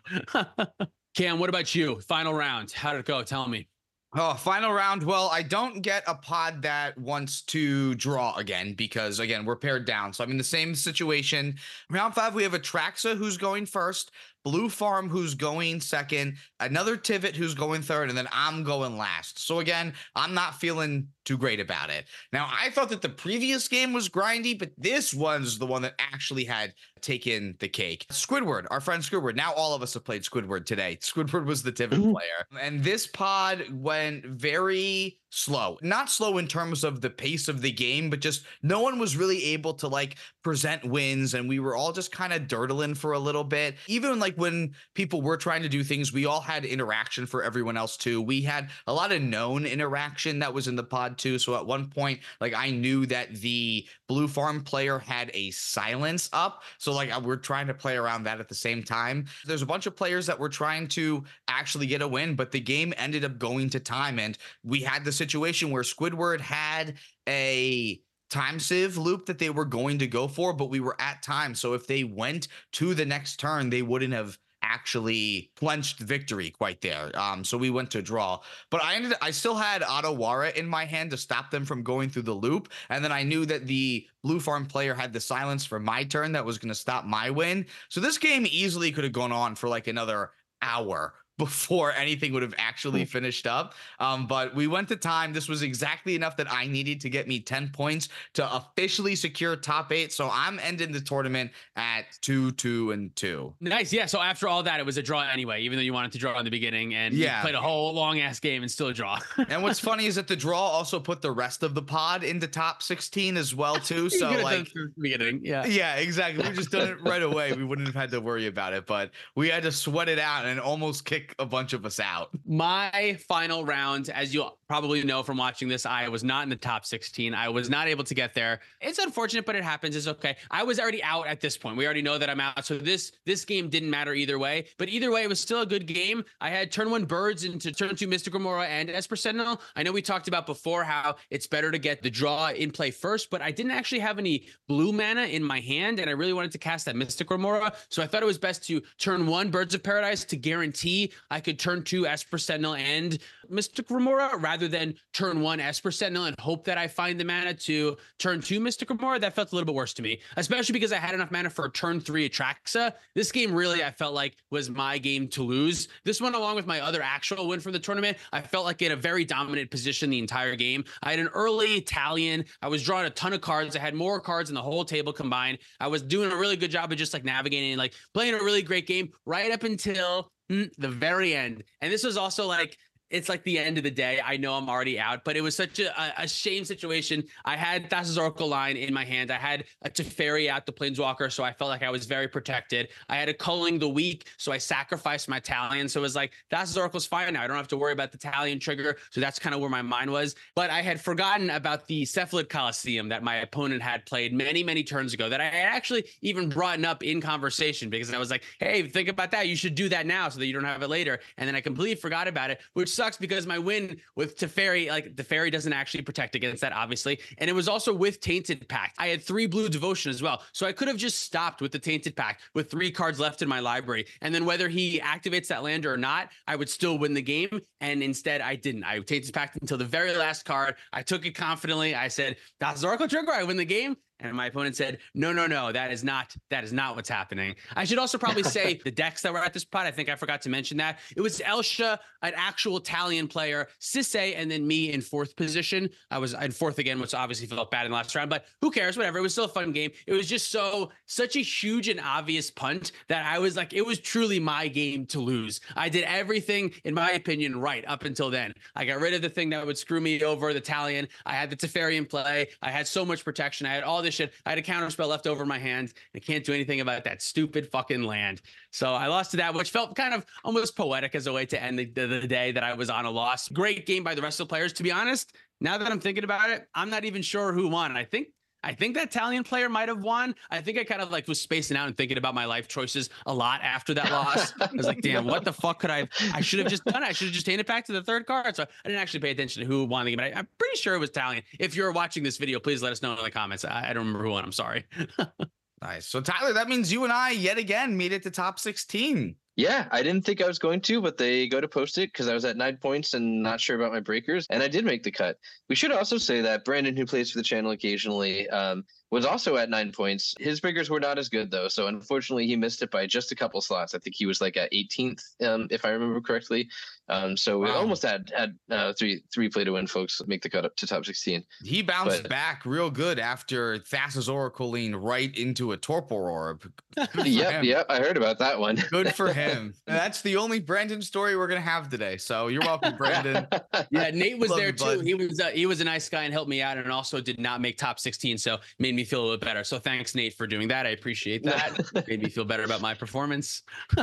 [SPEAKER 3] Cam, what about you? Final round. How did it go? Tell me.
[SPEAKER 4] Oh, final round. Well, I don't get a pod that wants to draw again because, again, we're paired down. So I'm in the same situation. Round 5, we have Atraxa who's going first, Blue Farm who's going second, another Tivit who's going third, and then I'm going last. So again, I'm not feeling too great about it. Now, I thought that the previous game was grindy, but this was the one that actually had taken the cake. Squidward, our friend Squidward. Now all of us have played Squidward today. Squidward was the Tivit player. And this pod went very slow. Not slow in terms of the pace of the game, but just no one was really able to like present wins, and we were all just kind of dirtling for a little bit. Even like like when people were trying to do things, we all had interaction for everyone else too. We had a lot of known interaction that was in the pod too. So at one point, like I knew that the Blue Farm player had a silence up. So like we're trying to play around that at the same time. There's a bunch of players that were trying to actually get a win, but the game ended up going to time. And we had the situation where Squidward had a time sieve loop that they were going to go for, but we were at time. So if they went to the next turn, they wouldn't have actually clenched victory quite there. So we went to draw, but I still had Otawara in my hand to stop them from going through the loop. And then I knew that the Blue Farm player had the silence for my turn that was going to stop my win. So this game easily could have gone on for like another hour before anything would have actually finished up. But we went to time. This was exactly enough that I needed to get me 10 points to officially secure top 8. So I'm ending the tournament at 2-2-2.
[SPEAKER 3] Nice. Yeah. So after all that, it was a draw anyway, even though you wanted to draw in the beginning, and you played a whole long ass game and still a draw.
[SPEAKER 4] And what's funny is that the draw also put the rest of the pod into top 16 as well too. So like
[SPEAKER 3] beginning.
[SPEAKER 4] Yeah, exactly. We just done it right away. We wouldn't have had to worry about it, but we had to sweat it out and almost kick a bunch of us out.
[SPEAKER 3] My final round, as you probably know from watching this, I was not in the top 16. I was not able to get there. It's unfortunate, but it happens. It's okay. I was already out at this point. We already know that I'm out. So this game didn't matter either way. But either way, it was still a good game. I had turn 1 Birds into turn 2 Mystic Remora and Esper Sentinel. I know we talked about before how it's better to get the draw in play first, but I didn't actually have any blue mana in my hand, and I really wanted to cast that Mystic Remora. So I thought it was best to turn 1 Birds of Paradise to guarantee I could turn 2 Esper Sentinel and Mystic Remora rather than turn 1 Esper Sentinel and hope that I find the mana to turn 2 Mystic Remora. That felt a little bit worse to me, especially because I had enough mana for turn 3 Atraxa. This game really, I felt like, was my game to lose. This one, along with my other actual win from the tournament, I felt like in a very dominant position the entire game. I had an early Italian. I was drawing a ton of cards. I had more cards than the whole table combined. I was doing a really good job of just like navigating and like playing a really great game right up until the very end. And this was also like, it's like the end of the day. I know I'm already out, but it was such a shame situation. I had Thassa's Oracle line in my hand. I had a Teferi out the Planeswalker, so I felt like I was very protected. I had a Culling the Weak, so I sacrificed my Talion. So it was like, Thassa's Oracle's fine now. I don't have to worry about the Talion trigger. So that's kind of where my mind was. But I had forgotten about the Cephalid Coliseum that my opponent had played many, many turns ago that I had actually even brought up in conversation, because I was like, hey, think about that. You should do that now so that you don't have it later. And then I completely forgot about it, which sucks because my win with Teferi, like Teferi doesn't actually protect against that, obviously. And it was also with Tainted Pact. I had 3 blue Devotion as well. So I could have just stopped with the Tainted Pact with 3 cards left in my library. And then whether he activates that land or not, I would still win the game. And instead I didn't. I Tainted Pact until the very last card. I took it confidently. I said, that's Oracle trigger. I win the game. And my opponent said, no, that is not what's happening. I should also probably say the decks that were at this pot. I think I forgot to mention that. It was Elsha, an actual Italian player, Sisse, and then me in 4th position. I was in 4th again, which obviously felt bad in the last round, but who cares? Whatever. It was still a fun game. It was just such a huge and obvious punt that I was like, it was truly my game to lose. I did everything, in my opinion, right up until then. I got rid of the thing that would screw me over, the Talion. I had the Teferi in play. I had so much protection. I had all this shit. I had a counterspell left over in my hands. I can't do anything about that stupid fucking land. So I lost to that, which felt kind of almost poetic as a way to end the day that I was on a loss. Great game by the rest of the players. To be honest, now that I'm thinking about it, I'm not even sure who won. I think that Italian player might have won. I think I kind of like was spacing out and thinking about my life choices a lot after that loss. I was like, damn, what the fuck could I should have just done it. I should have just handed back to the 3rd card. So I didn't actually pay attention to who won the game, but I'm pretty sure it was Italian. If you're watching this video, please let us know in the comments. I don't remember who won. I'm sorry.
[SPEAKER 4] Nice. So Tyler, that means you and I yet again meet at the top 16.
[SPEAKER 5] Yeah, I didn't think I was going to, but they go to post it because I was at 9 points and not sure about my breakers, and I did make the cut. We should also say that Brandon, who plays for the channel occasionally, was also at 9 points. His breakers were not as good, though, so unfortunately he missed it by just a couple slots. I think he was like at 18th, if I remember correctly. So we almost had three play to win folks make the cut up to top 16.
[SPEAKER 4] He bounced back real good after Thassa's Oracle leaned right into a Torpor Orb.
[SPEAKER 5] Yep, I heard about that one.
[SPEAKER 4] Good for him. That's the only Brandon story we're gonna have today. So you're welcome, Brandon.
[SPEAKER 3] Yeah, Nate was there too. He was a nice guy and helped me out, and also did not make top 16, so made me me feel a little bit better. So thanks, Nate, for doing that. I appreciate that. Made me feel better about my performance.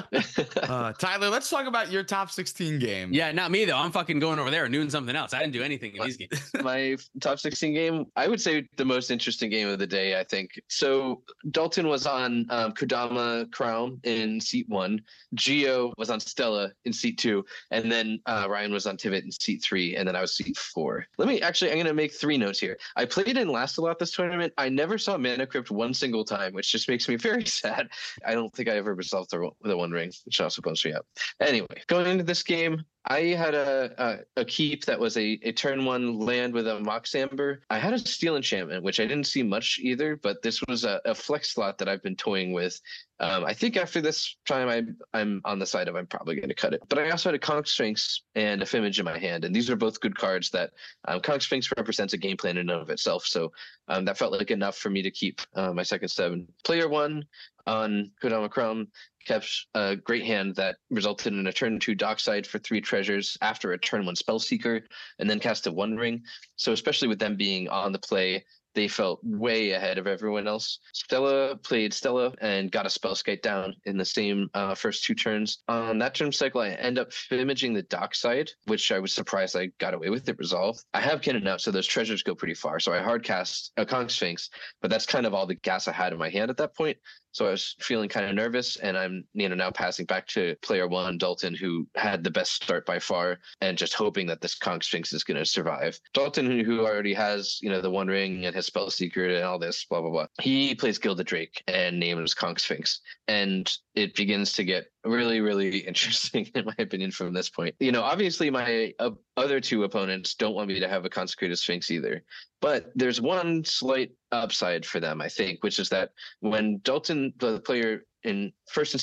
[SPEAKER 4] Tyler, let's talk about your top 16 game.
[SPEAKER 3] Yeah, not me though. I'm fucking going over there and doing something else. I didn't do anything in these games.
[SPEAKER 5] My top 16 game, I would say the most interesting game of the day, I think. So Dalton was on Kodama Crown in seat 1. Gio was on Stella in seat 2. And then Ryan was on Tivit in seat 3. And then I was seat 4. I'm going to make 3 notes here. I played in Last a lot this tournament. I never saw Mana Crypt one single time, which just makes me very sad. I don't think I ever resolved the One Ring, which also bums me out. Anyway, going into this game, I had a keep that was a turn 1 land with a Mox Amber. I had a Steel Enchantment, which I didn't see much either, but this was a flex slot that I've been toying with. I think after this time, I'm on the side of I'm probably going to cut it. But I also had a Conch Sphinx and a Fimage in my hand, and these are both good cards that Conch Sphinx represents a game plan in and of itself. So that felt like enough for me to keep my second 7. Player 1 on Kodama Crown kept a great hand that resulted in a turn 2 Dockside for 3 treasures after a turn 1 Spellseeker, and then cast a One Ring. So especially with them being on the play, they felt way ahead of everyone else. Stella played Stella and got a Spellskite down in the same first 2 turns. On that turn cycle, I end up imaging the Dockside, which I was surprised I got away with it resolved. I have Cannon out, so those treasures go pretty far. So I hard cast a Conch Sphinx, but that's kind of all the gas I had in my hand at that point. So I was feeling kind of nervous, and I'm now passing back to player 1, Dalton, who had the best start by far, and just hoping that this Conch Sphinx is going to survive. Dalton, who already has the One Ring and his Spellseeker and all this, blah, blah, blah. He plays Gilded Drake and names Conch Sphinx. And it begins to get really, really interesting, in my opinion, from this point. Obviously my other 2 opponents don't want me to have a Consecrated Sphinx either. But there's one slight upside for them, I think, which is that when Dalton, the player in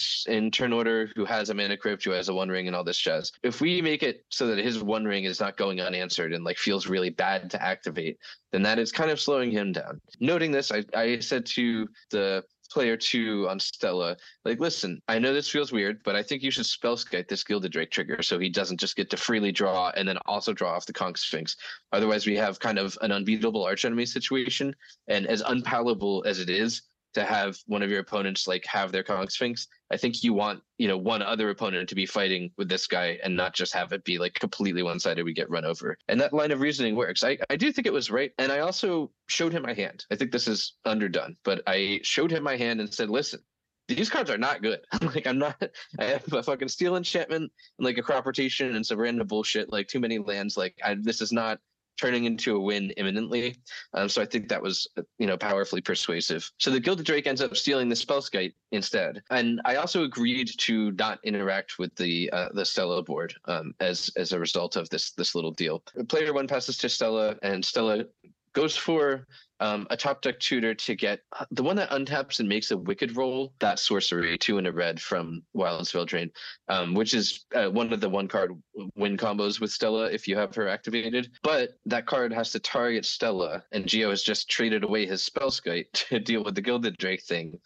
[SPEAKER 5] turn order, who has a Mana Crypt, who has a One Ring and all this jazz, if we make it so that his One Ring is not going unanswered and feels really bad to activate, then that is kind of slowing him down. Noting this, I said to the player 2 on Stella, listen, I know this feels weird, but I think you should Spellskite this Gilded Drake trigger so he doesn't just get to freely draw and then also draw off the Conch Sphinx. Otherwise, we have kind of an unbeatable archenemy situation, and as unpalatable as it is to have one of your opponents have their Conch Sphinx, I think you want one other opponent to be fighting with this guy and not just have it be completely one-sided, we get run over. And that line of reasoning works. I do think it was right. And I also showed him my hand. I think this is underdone, but I showed him my hand and said, listen, these cards are not good. I have a fucking Steel Enchantment and a Crop Rotation and some random bullshit, too many lands. This is not turning into a win imminently. So I think that was, powerfully persuasive. So the Gilded Drake ends up stealing the Spellskite instead. And I also agreed to not interact with the Stella board as a result of this little deal. Player 1 passes to Stella, and Stella goes for a top deck tutor to get the one that untaps and makes a Wicked roll, that sorcery, 2 and a red from Wild Spell Drain, which is one of the 1-card win combos with Stella if you have her activated. But that card has to target Stella, and Gio has just traded away his Spellskite to deal with the Gilded Drake thing.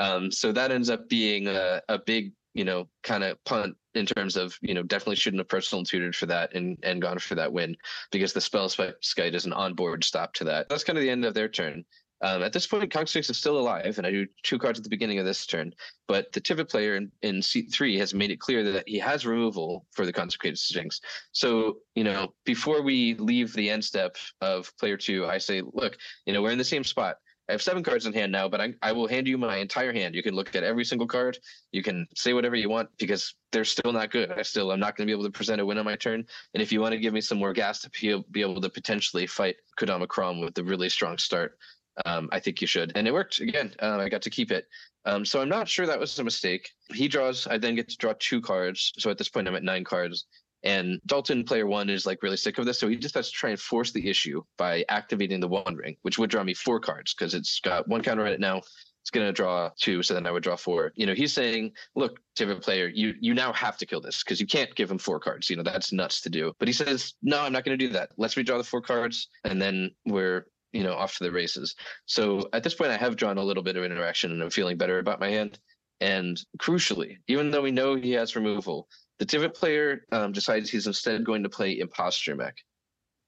[SPEAKER 5] So that ends up being a big, kind of punt in terms of, definitely shouldn't have personal tutored for that and gone for that win, because the Spellskite is an onboard stop to that. That's kind of the end of their turn. At this point, Conch Sphinx is still alive, and I do 2 cards at the beginning of this turn. But the Tivit player in seat 3 has made it clear that he has removal for the Consecrated Sphinx. So, before we leave the end step of player 2, I say, look, we're in the same spot. I have 7 cards in hand now, but I will hand you my entire hand. You can look at every single card. You can say whatever you want, because they're still not good. I'm not going to be able to present a win on my turn. And if you want to give me some more gas to be able to potentially fight Kodama Crown with a really strong start, I think you should. And it worked again. I got to keep it. So I'm not sure that was a mistake. He draws. I then get to draw 2 cards. So at this point, I'm at 9 cards. And Dalton, player 1, is really sick of this. So he just has to try and force the issue by activating the One Ring, which would draw me 4 cards because it's got 1 counter on it now. It's going to draw 2, so then I would draw 4. He's saying, look, Tivit player, you now have to kill this because you can't give him 4 cards. That's nuts to do. But he says, no, I'm not going to do that. Let's redraw the 4 cards, and then we're off to the races. So at this point, I have drawn a little bit of interaction, and I'm feeling better about my hand. And crucially, even though we know he has removal, the Tivit player decides he's instead going to play Imposture Mech.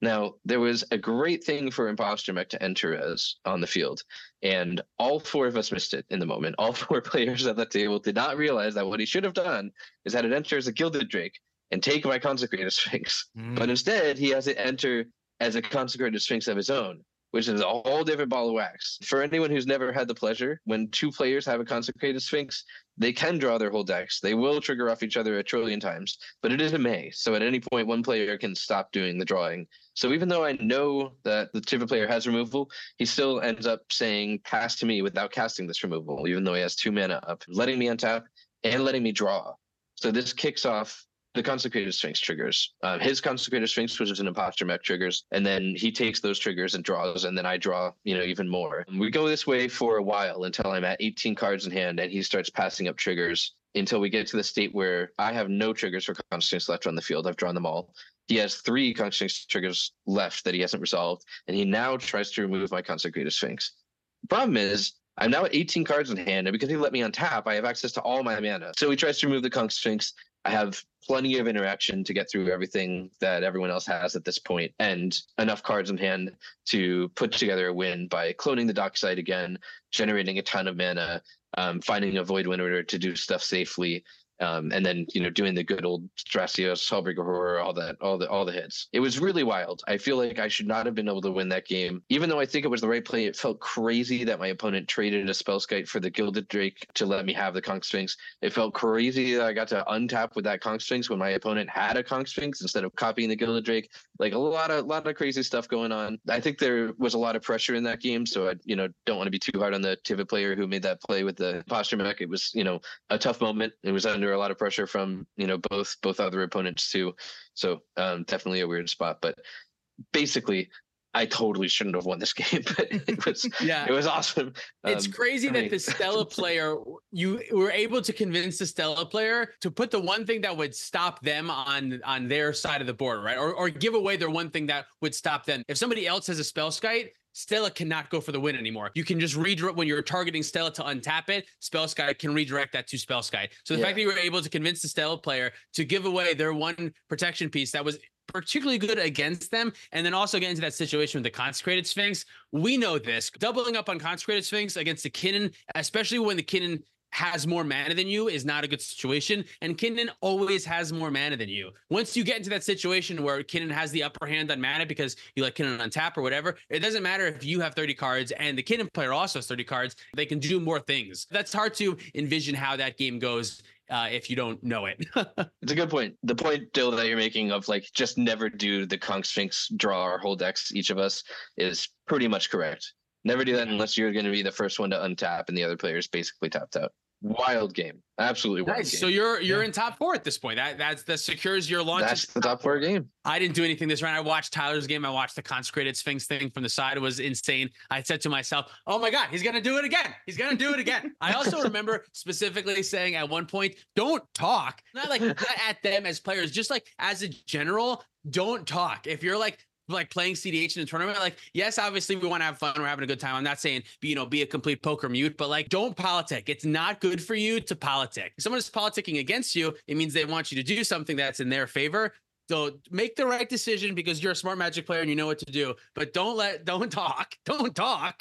[SPEAKER 5] Now, there was a great thing for Imposter Mech to enter as on the field, and all four of us missed it in the moment. All four players at the table did not realize that what he should have done is had it enter as a Gilded Drake and take my Consecrated Sphinx. But instead, he has it enter as a Consecrated Sphinx of his own, which is a whole different ball of wax. For anyone who's never had the pleasure, when two players have a Consecrated Sphinx, they can draw their whole decks. They will trigger off each other a trillion times, but it is a May. So at any point, one player can stop doing the drawing. So even though I know that the Tiva player has removal, he still ends up saying pass to me without casting this removal, even though he has 2 mana up, letting me untap and letting me draw. So this kicks off the Consecrated Sphinx triggers. His Consecrated Sphinx, which is an Imposter Mech, triggers, and then he takes those triggers and draws, and then I draw, even more. We go this way for a while until I'm at 18 cards in hand, and he starts passing up triggers until we get to the state where I have no triggers for Consecrated left on the field. I've drawn them all. He has 3 Consecrated triggers left that he hasn't resolved, and he now tries to remove my Consecrated Sphinx. The problem is, I'm now at 18 cards in hand, and because he let me untap, I have access to all my mana. So he tries to remove the Conch Sphinx. I have plenty of interaction to get through everything that everyone else has at this point, and enough cards in hand to put together a win by cloning the Dockside again, generating a ton of mana, finding a Void Winter to do stuff safely, and then doing the good old Strassios, Hullbreaker Horror, all the hits. It was really wild. I feel like I should not have been able to win that game, even though I think it was the right play. It felt crazy that my opponent traded a Spellskite for the Gilded Drake to let me have the Conch Sphinx. It felt crazy that I got to untap with that Conch Sphinx when my opponent had a Conch Sphinx instead of copying the Gilded Drake. Like a lot of crazy stuff going on. I think there was a lot of pressure in that game, so I don't want to be too hard on the Tiva player who made that play with the Imposter Mech. It was a tough moment. It was under a lot of pressure from both other opponents too, so definitely a weird spot. But basically, I totally shouldn't have won this game, but it was awesome.
[SPEAKER 3] It's crazy that the Stella player, you were able to convince the Stella player to put the one thing that would stop them on their side of the board, right? Or give away their one thing that would stop them. If somebody else has a Spellskite, Stella cannot go for the win anymore. You can just redirect when you're targeting Stella to untap it. Spellskite can redirect that to Spellskite. So the fact that you were able to convince the Stella player to give away their one protection piece that was particularly good against them, and then also get into that situation with the Consecrated Sphinx. We know this. Doubling up on Consecrated Sphinx against the Kinnan, especially when the Kinnan has more mana than you, is not a good situation. And Kinnan always has more mana than you. Once you get into that situation where Kinnan has the upper hand on mana because you let Kinnan untap or whatever, it doesn't matter if you have 30 cards and the Kinnan player also has 30 cards. They can do more things. That's hard to envision how that game goes if you don't know it.
[SPEAKER 5] It's a good point. The point, Dill, that you're making of just never do the Conch Sphinx draw our whole decks, each of us, is pretty much correct. Never do that unless you're going to be the first one to untap and the other player's basically tapped out. Wild game. Absolutely wild game.
[SPEAKER 3] So you're in top 4 at this point. That secures your launch.
[SPEAKER 5] That's the top 4 game.
[SPEAKER 3] I didn't do anything this round. I watched Tyler's game. I watched the Consecrated Sphinx thing from the side. It was insane. I said to myself, oh my God, he's going to do it again. He's going to do it again. I also remember specifically saying at one point, don't talk. Not at them as players, just as a general, don't talk. If you're playing CDH in a tournament, yes, obviously we want to have fun. We're having a good time. I'm not saying, be a complete poker mute, but don't politic. It's not good for you to politic. If someone is politicking against you, it means they want you to do something that's in their favor. So make the right decision because you're a smart Magic player and you know what to do, but don't talk. Don't talk.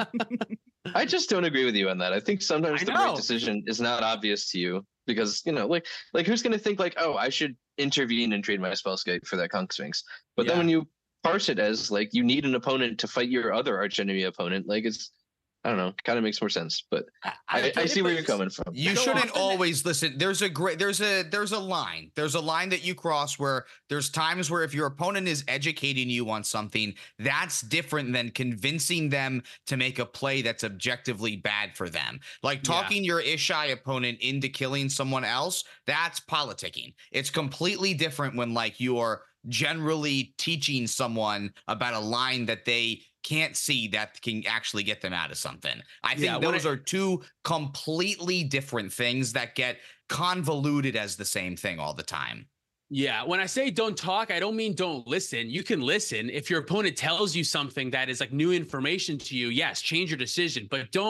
[SPEAKER 5] I just don't agree with you on that. I think sometimes the right decision is not obvious to you because, who's going to think oh, I should intervene and trade my Spellskite for that Conch Sphinx. But then when you parse it as you need an opponent to fight your other archenemy opponent, it's, I don't know, kind of makes more sense. But I see where you're coming from.
[SPEAKER 4] You shouldn't always listen. There's a line. There's a line that you cross where there's times where if your opponent is educating you on something, that's different than convincing them to make a play that's objectively bad for them. Talking your Ishai opponent into killing someone else, that's politicking. It's completely different when you're generally teaching someone about a line that they can't see that can actually get them out of something. I think those are two completely different things that get convoluted as the same thing all the time.
[SPEAKER 3] Yeah, when I say don't talk, I don't mean don't listen. You can listen. If your opponent tells you something that is new information to you, yes, change your decision, but don't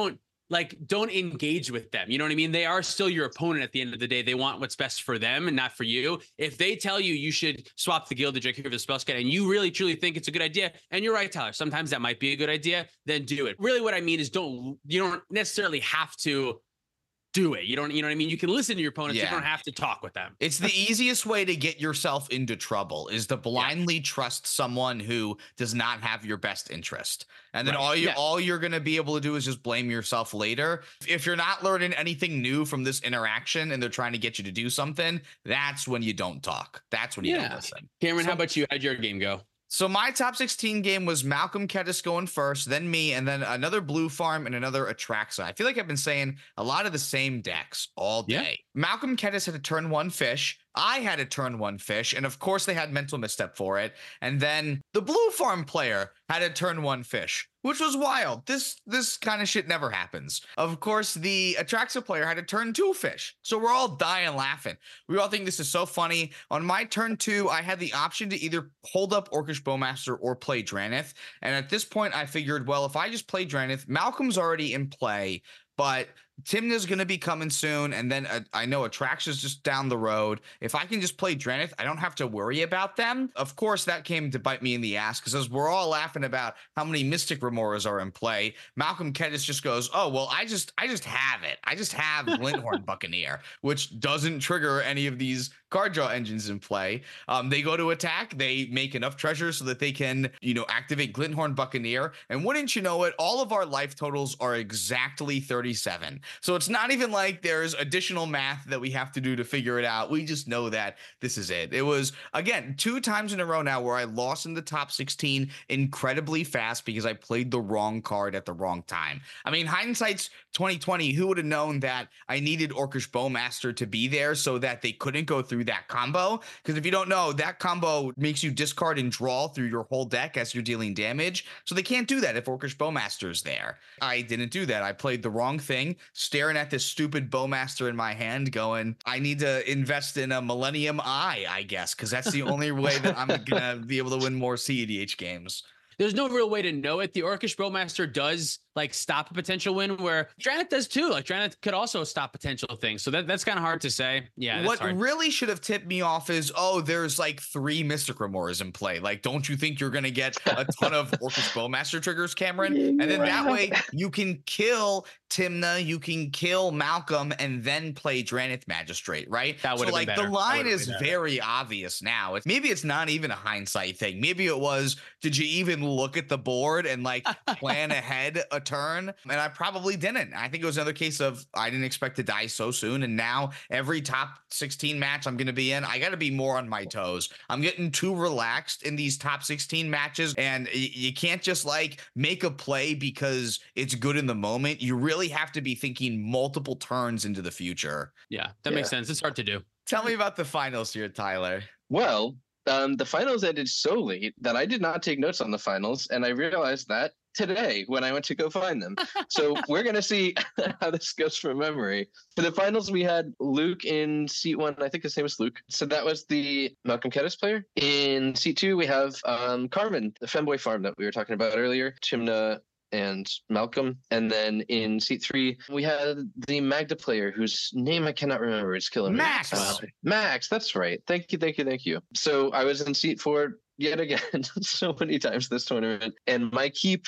[SPEAKER 3] like, don't engage with them. You know what I mean? They are still your opponent at the end of the day. They want what's best for them and not for you. If they tell you you should swap the Gilded Drake for the Spellscat and you really truly think it's a good idea, and you're right, Tyler, sometimes that might be a good idea, then do it. Really what I mean is you don't necessarily have to do it. You know what I mean? You can listen to your opponents. You don't have to talk with them.
[SPEAKER 4] It's the easiest way to get yourself into trouble is to blindly trust someone who does not have your best interest. And then all you're going to be able to do is just blame yourself later. If you're not learning anything new from this interaction and they're trying to get you to do something, that's when you don't talk. That's when you don't listen.
[SPEAKER 3] Cameron, how about you? How'd your game go?
[SPEAKER 4] So my top 16 game was Malcolm Kedis going first, then me, and then another Blue Farm and another Atraxa. I feel like I've been saying a lot of the same decks all day. Yeah. Malcolm Kedis had a turn 1 fish. I had a turn 1 fish, and of course they had Mental Misstep for it. And then the Blue Farm player had a turn 1 fish, which was wild. This kind of shit never happens. Of course, the Atraxa player had a turn 2 fish. So we're all dying laughing. We all think this is so funny. On my turn 2, I had the option to either hold up Orcish Bowmaster or play Drannith. And at this point, I figured, well, if I just play Drannith, Malcolm's already in play, but Tymna's going to be coming soon, and then I know Atraxa's just down the road. If I can just play Drannith, I don't have to worry about them. Of course, that came to bite me in the ass, because as we're all laughing about how many Mystic Remoras are in play, Malcolm Kedis just goes, oh, well, I just have it. I just have Glinthorn Buccaneer, which doesn't trigger any of these card draw engines in play. They go to attack. They make enough treasures so that they can, activate Glinthorn Buccaneer. And wouldn't you know it, all of our life totals are exactly 37. So it's not even like there's additional math that we have to do to figure it out. We just know that this is it. It was, again, 2 times in a row now where I lost in the top 16 incredibly fast because I played the wrong card at the wrong time. I mean, hindsight's 2020. Who would have known that I needed Orcish Bowmaster to be there so that they couldn't go through that combo? Because if you don't know, that combo makes you discard and draw through your whole deck as you're dealing damage. So they can't do that if Orcish Bowmaster is there. I didn't do that. I played the wrong thing, staring at this stupid Bowmaster in my hand going, I need to invest in a Millennium Eye, I guess, because that's the only way that I'm going to be able to win more CEDH games.
[SPEAKER 3] There's no real way to know it. The Orcish Bowmaster does stop a potential win, where Drannith does too. Drannith could also stop potential things. So that's kind of hard to say. Yeah.
[SPEAKER 4] What really should have tipped me off is, there's 3 Mystic Remoras in play. Don't you think you're going to get a ton of Orcish Bowmaster triggers, Cameron? And then that way you can kill Tymna, you can kill Malcolm, and then play Drannith Magistrate, right?
[SPEAKER 3] That would have been better.
[SPEAKER 4] The line is very obvious now. Maybe it's not even a hindsight thing. Maybe it was, did you even look at the board and plan ahead a turn? And I probably didn't. I think it was another case of I didn't expect to die so soon, and now every top 16 match I'm going to be in, I got to be more on my toes. I'm getting too relaxed in these top 16 matches, and you can't just make a play because it's good in the moment. You really have to be thinking multiple turns into the future.
[SPEAKER 3] Yeah, that makes sense. It's hard to do.
[SPEAKER 4] Tell me about the finals here, Tyler.
[SPEAKER 5] Well, the finals ended so late that I did not take notes on the finals, and I realized that today when I went to go find them. So we're going to see how this goes from memory. For the finals, we had Luke in seat 1. I think his name was Luke. So that was the Malcolm Kedis player. In seat 2, we have Carmen, the Femboy farm that we were talking about earlier, Tymna and Malcolm. And then in seat 3, we had the Magda player whose name I cannot remember. It's killing me. Max, that's right. Thank you. So I was in seat 4 yet again so many times this tournament. And my keep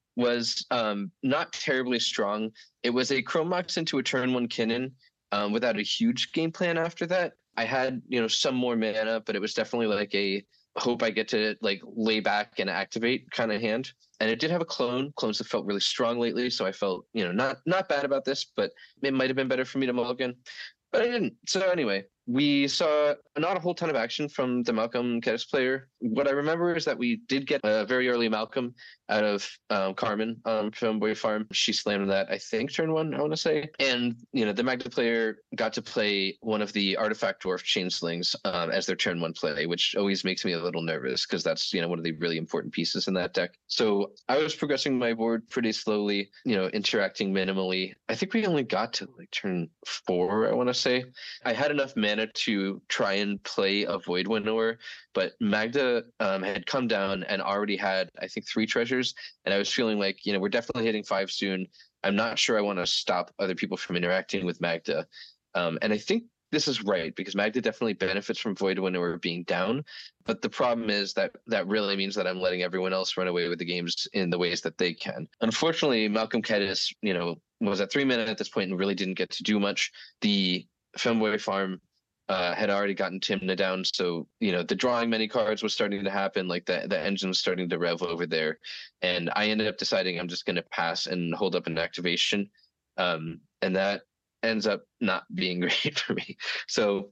[SPEAKER 5] was not terribly strong. It was a Chrome Mox into a turn 1 Kinnan without a huge game plan after that. I had, some more mana, but it was definitely a hope I get to lay back and activate kind of hand. And it did have a clone. Clones have felt really strong lately, so I felt, not bad about this, but it might have been better for me to mulligan. But I didn't. So anyway, we saw not a whole ton of action from the Malcolm Kedis player. What I remember is that we did get a very early Malcolm out of Carmen from Femboy Farm. She slammed that, I think, turn 1, I want to say. And, the Magda player got to play one of the Artifact Dwarf Chainslings as their turn 1 play, which always makes me a little nervous because that's, one of the really important pieces in that deck. So I was progressing my board pretty slowly, interacting minimally. I think we only got to turn 4, I want to say. I had enough mana to try and play a Void Winnower, but Magda had come down and already had, I think, 3 treasures, and I was feeling we're definitely hitting 5 soon. I'm not sure I want to stop other people from interacting with Magda. And I think this is right, because Magda definitely benefits from Void when we're being down. But the problem is that really means that I'm letting everyone else run away with the games in the ways that they can. Unfortunately, Malcolm Kedis, was at 3 minutes at this point and really didn't get to do much. The Femboy farm had already gotten Tymna down, so the drawing many cards was starting to happen. Like the engine was starting to rev over there, and I ended up deciding I'm just going to pass and hold up an activation, and that ends up not being great for me. So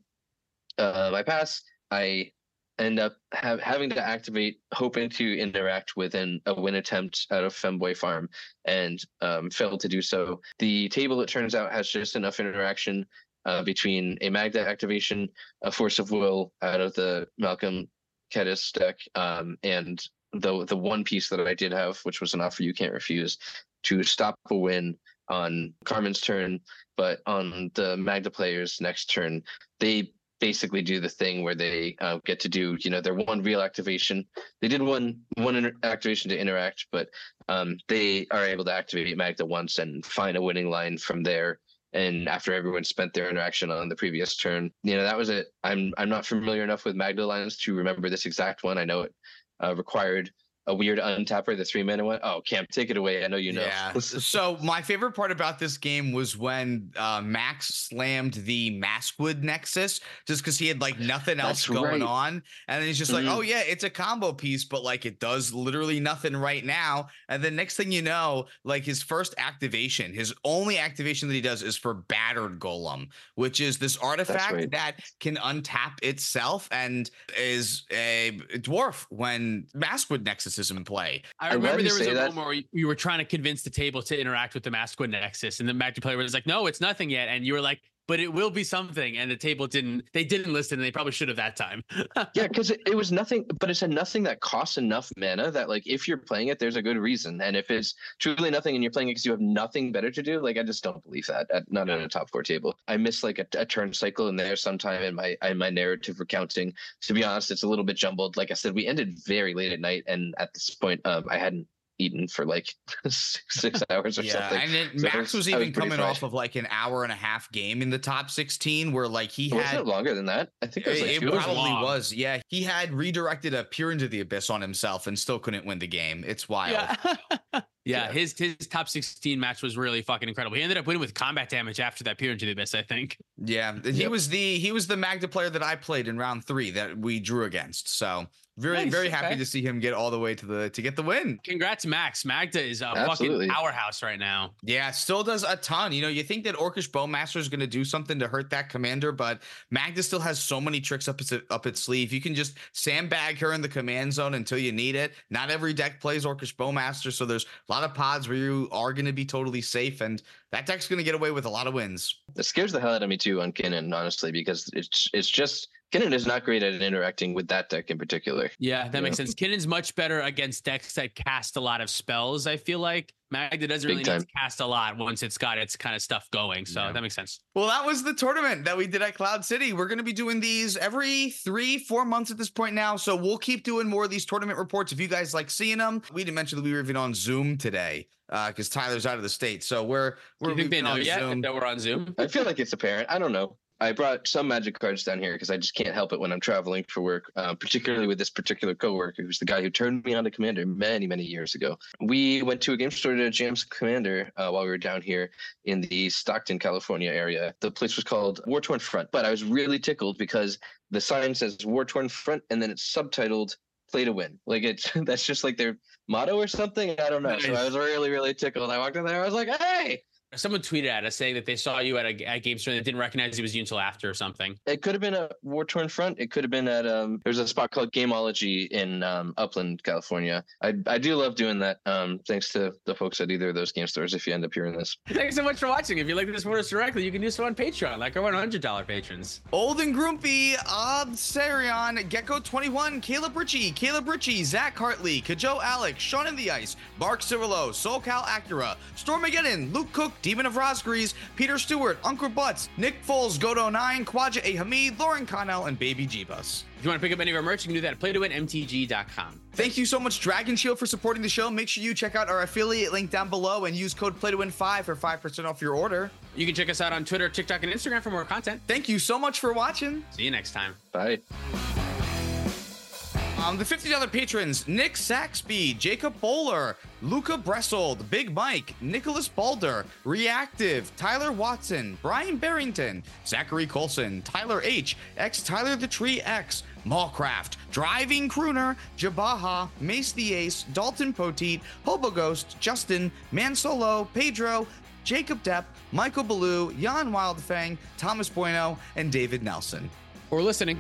[SPEAKER 5] I pass. I end up having to activate, hoping to interact with a win attempt out of Femboy farm, and failed to do so. The table, it turns out, has just enough interaction between a Magda activation, a Force of Will out of the Malcolm Kedis deck, and the one piece that I did have, which was an Offer You Can't Refuse, to stop a win on Carmen's turn. But on the Magda players' next turn, they basically do the thing where they get to do, their one real activation. They did one activation to interact, but they are able to activate Magda once and find a winning line from there. And after everyone spent their interaction on the previous turn, that was it. I'm not familiar enough with Magda lines to remember this exact one. I know it required a weird untapper, the 3 mana one. Oh, Camp, take it away. I know you know.
[SPEAKER 4] Yeah. So my favorite part about this game was when Max slammed the Maskwood Nexus, just because he had like nothing else going on. And then he's just like, oh yeah, it's a combo piece, but like it does literally nothing right now. And then next thing you know, like his first activation, his only activation that he does is for Battered Golem, which is this artifact that can untap itself and is a dwarf when Maskwood Nexus is in play.
[SPEAKER 3] I remember there was a moment where you were trying to convince the table to interact with the Maskwood Nexus, and the Magda player was like, no, it's nothing yet. And you were like, but it will be something. And the table didn't listen, and they probably should have that time.
[SPEAKER 5] Yeah, because it was nothing, but it's a nothing that costs enough mana that like if you're playing it, there's a good reason. And if it's truly nothing and you're playing it because you have nothing better to do, like I just don't believe that. Not on a top 4 table. I miss like a turn cycle in there sometime in my narrative recounting. To be honest, it's a little bit jumbled. Like I said, we ended very late at night, and at this point, I hadn't eaten for like 6 hours or something.
[SPEAKER 4] And Max was even coming off of like an hour and a half game in the top 16 where like he
[SPEAKER 5] had it longer than that. I think it
[SPEAKER 4] probably was. Yeah, he had redirected a Peer into the Abyss on himself and still couldn't win the game. It's wild.
[SPEAKER 3] Yeah, his top 16 match was really fucking incredible. He ended up winning with combat damage after that Peer into the Abyss, I think.
[SPEAKER 4] Yeah, he was the Magda player that I played in round 3 that we drew against. So very happy to see him get all the way to get the win.
[SPEAKER 3] Congrats, Max. Magda is a fucking powerhouse right now.
[SPEAKER 4] Yeah, still does a ton. You think that Orcish Bowmaster is going to do something to hurt that commander, but Magda still has so many tricks up its sleeve. You can just sandbag her in the command zone until you need it. Not every deck plays Orcish Bowmaster, so there's a lot of pods where you are going to be totally safe, and that deck's going to get away with a lot of wins.
[SPEAKER 5] It scares the hell out of me too on Kinnan, honestly, because it's just Kinnan is not great at interacting with that deck in particular.
[SPEAKER 3] Yeah, that makes sense. Kinnan's much better against decks that cast a lot of spells, I feel like. Magda doesn't really need to cast a lot once it's got its kind of stuff going. So that makes sense.
[SPEAKER 4] Well, that was the tournament that we did at Cloud City. We're going to be doing these every 3-4 months at this point now. So we'll keep doing more of these tournament reports if you guys like seeing them. We didn't mention that we were even on Zoom today because Tyler's out of the state. So we're
[SPEAKER 3] Do you think they know yet that we're on Zoom?
[SPEAKER 5] I feel like it's apparent. I don't know. I brought some Magic cards down here because I just can't help it when I'm traveling for work, particularly with this particular coworker who's the guy who turned me on to Commander many, many years ago. We went to a game store to jam some Commander while we were down here in the Stockton, California area. The place was called War Torn Front, but I was really tickled because the sign says War Torn Front and then it's subtitled Play to Win. Like that's just like their motto or something. I don't know. So I was really, really tickled. I walked in there. I was like, hey.
[SPEAKER 3] Someone tweeted at us saying that they saw you at a game store and didn't recognize it was you until after or something.
[SPEAKER 5] It could have been a War Torn Front. It could have been at there's a spot called Gameology in Upland, California. I do love doing that. Thanks to the folks at either of those game stores. If you end up hearing this,
[SPEAKER 3] thanks so much for watching. If you like this support us directly, you can do so on Patreon, like our $100 patrons.
[SPEAKER 4] Old and Grumpy, Obsarion, Gecko21, Caleb Ritchie, Zach Hartley, Kajo Alex, Sean in the Ice, Mark Cirillo, SoCal Acura, Stormageddon, Luke Cook, Demon of Rosgrees, Peter Stewart, Uncle Butts, Nick Foles, Godo9, Quadja A. Hamid, Lauren Connell, and Baby Jeebus.
[SPEAKER 3] If you want to pick up any of our merch, you can do that at playtowinmtg.com.
[SPEAKER 4] Thank you so much, Dragon Shield, for supporting the show. Make sure you check out our affiliate link down below and use code PlayToWin5 for 5% off your order.
[SPEAKER 3] You can check us out on Twitter, TikTok, and Instagram for more content.
[SPEAKER 4] Thank you so much for watching.
[SPEAKER 3] See you next time.
[SPEAKER 5] Bye.
[SPEAKER 4] The $50 patrons: Nick Saxby, Jacob Bowler, Luca Bressold, Big Mike, Nicholas Balder, Reactive, Tyler Watson, Brian Barrington, Zachary Colson, Tyler H, X Tyler the Tree X, Mallcraft, Driving Crooner, Jabaha, Mace the Ace, Dalton Poteet, Hobo Ghost, Justin, Mansolo, Pedro, Jacob Depp, Michael Ballou, Jan Wildfang, Thomas Bueno, and David Nelson.
[SPEAKER 3] For listening.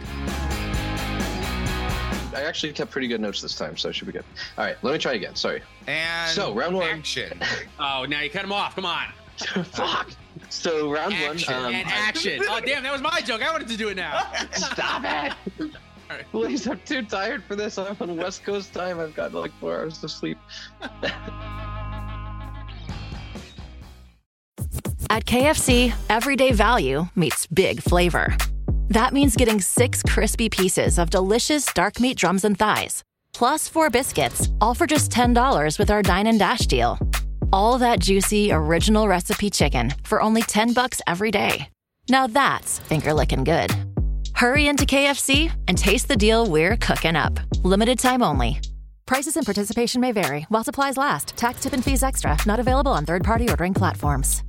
[SPEAKER 5] I actually kept pretty good notes this time, so it should be good. All right, let me try again. Sorry.
[SPEAKER 4] And
[SPEAKER 5] so round one.
[SPEAKER 4] Action.
[SPEAKER 3] Oh, now you cut him off. Come on.
[SPEAKER 5] Fuck. So round
[SPEAKER 3] Action
[SPEAKER 5] one.
[SPEAKER 3] and action. Oh, damn, that was my joke. I wanted to do it now.
[SPEAKER 5] Stop it.
[SPEAKER 3] Right.
[SPEAKER 5] Please, I'm too tired for this. I'm on West Coast time. I've got like 4 hours of sleep.
[SPEAKER 1] At KFC, everyday value meets big flavor. That means getting 6 crispy pieces of delicious dark meat drums and thighs, plus 4 biscuits, all for just $10 with our Dine and Dash deal. All that juicy, original recipe chicken for only $10 every day. Now that's finger-licking good. Hurry into KFC and taste the deal we're cooking up. Limited time only. Prices and participation may vary while supplies last. Tax, tip, and fees extra. Not available on third-party ordering platforms.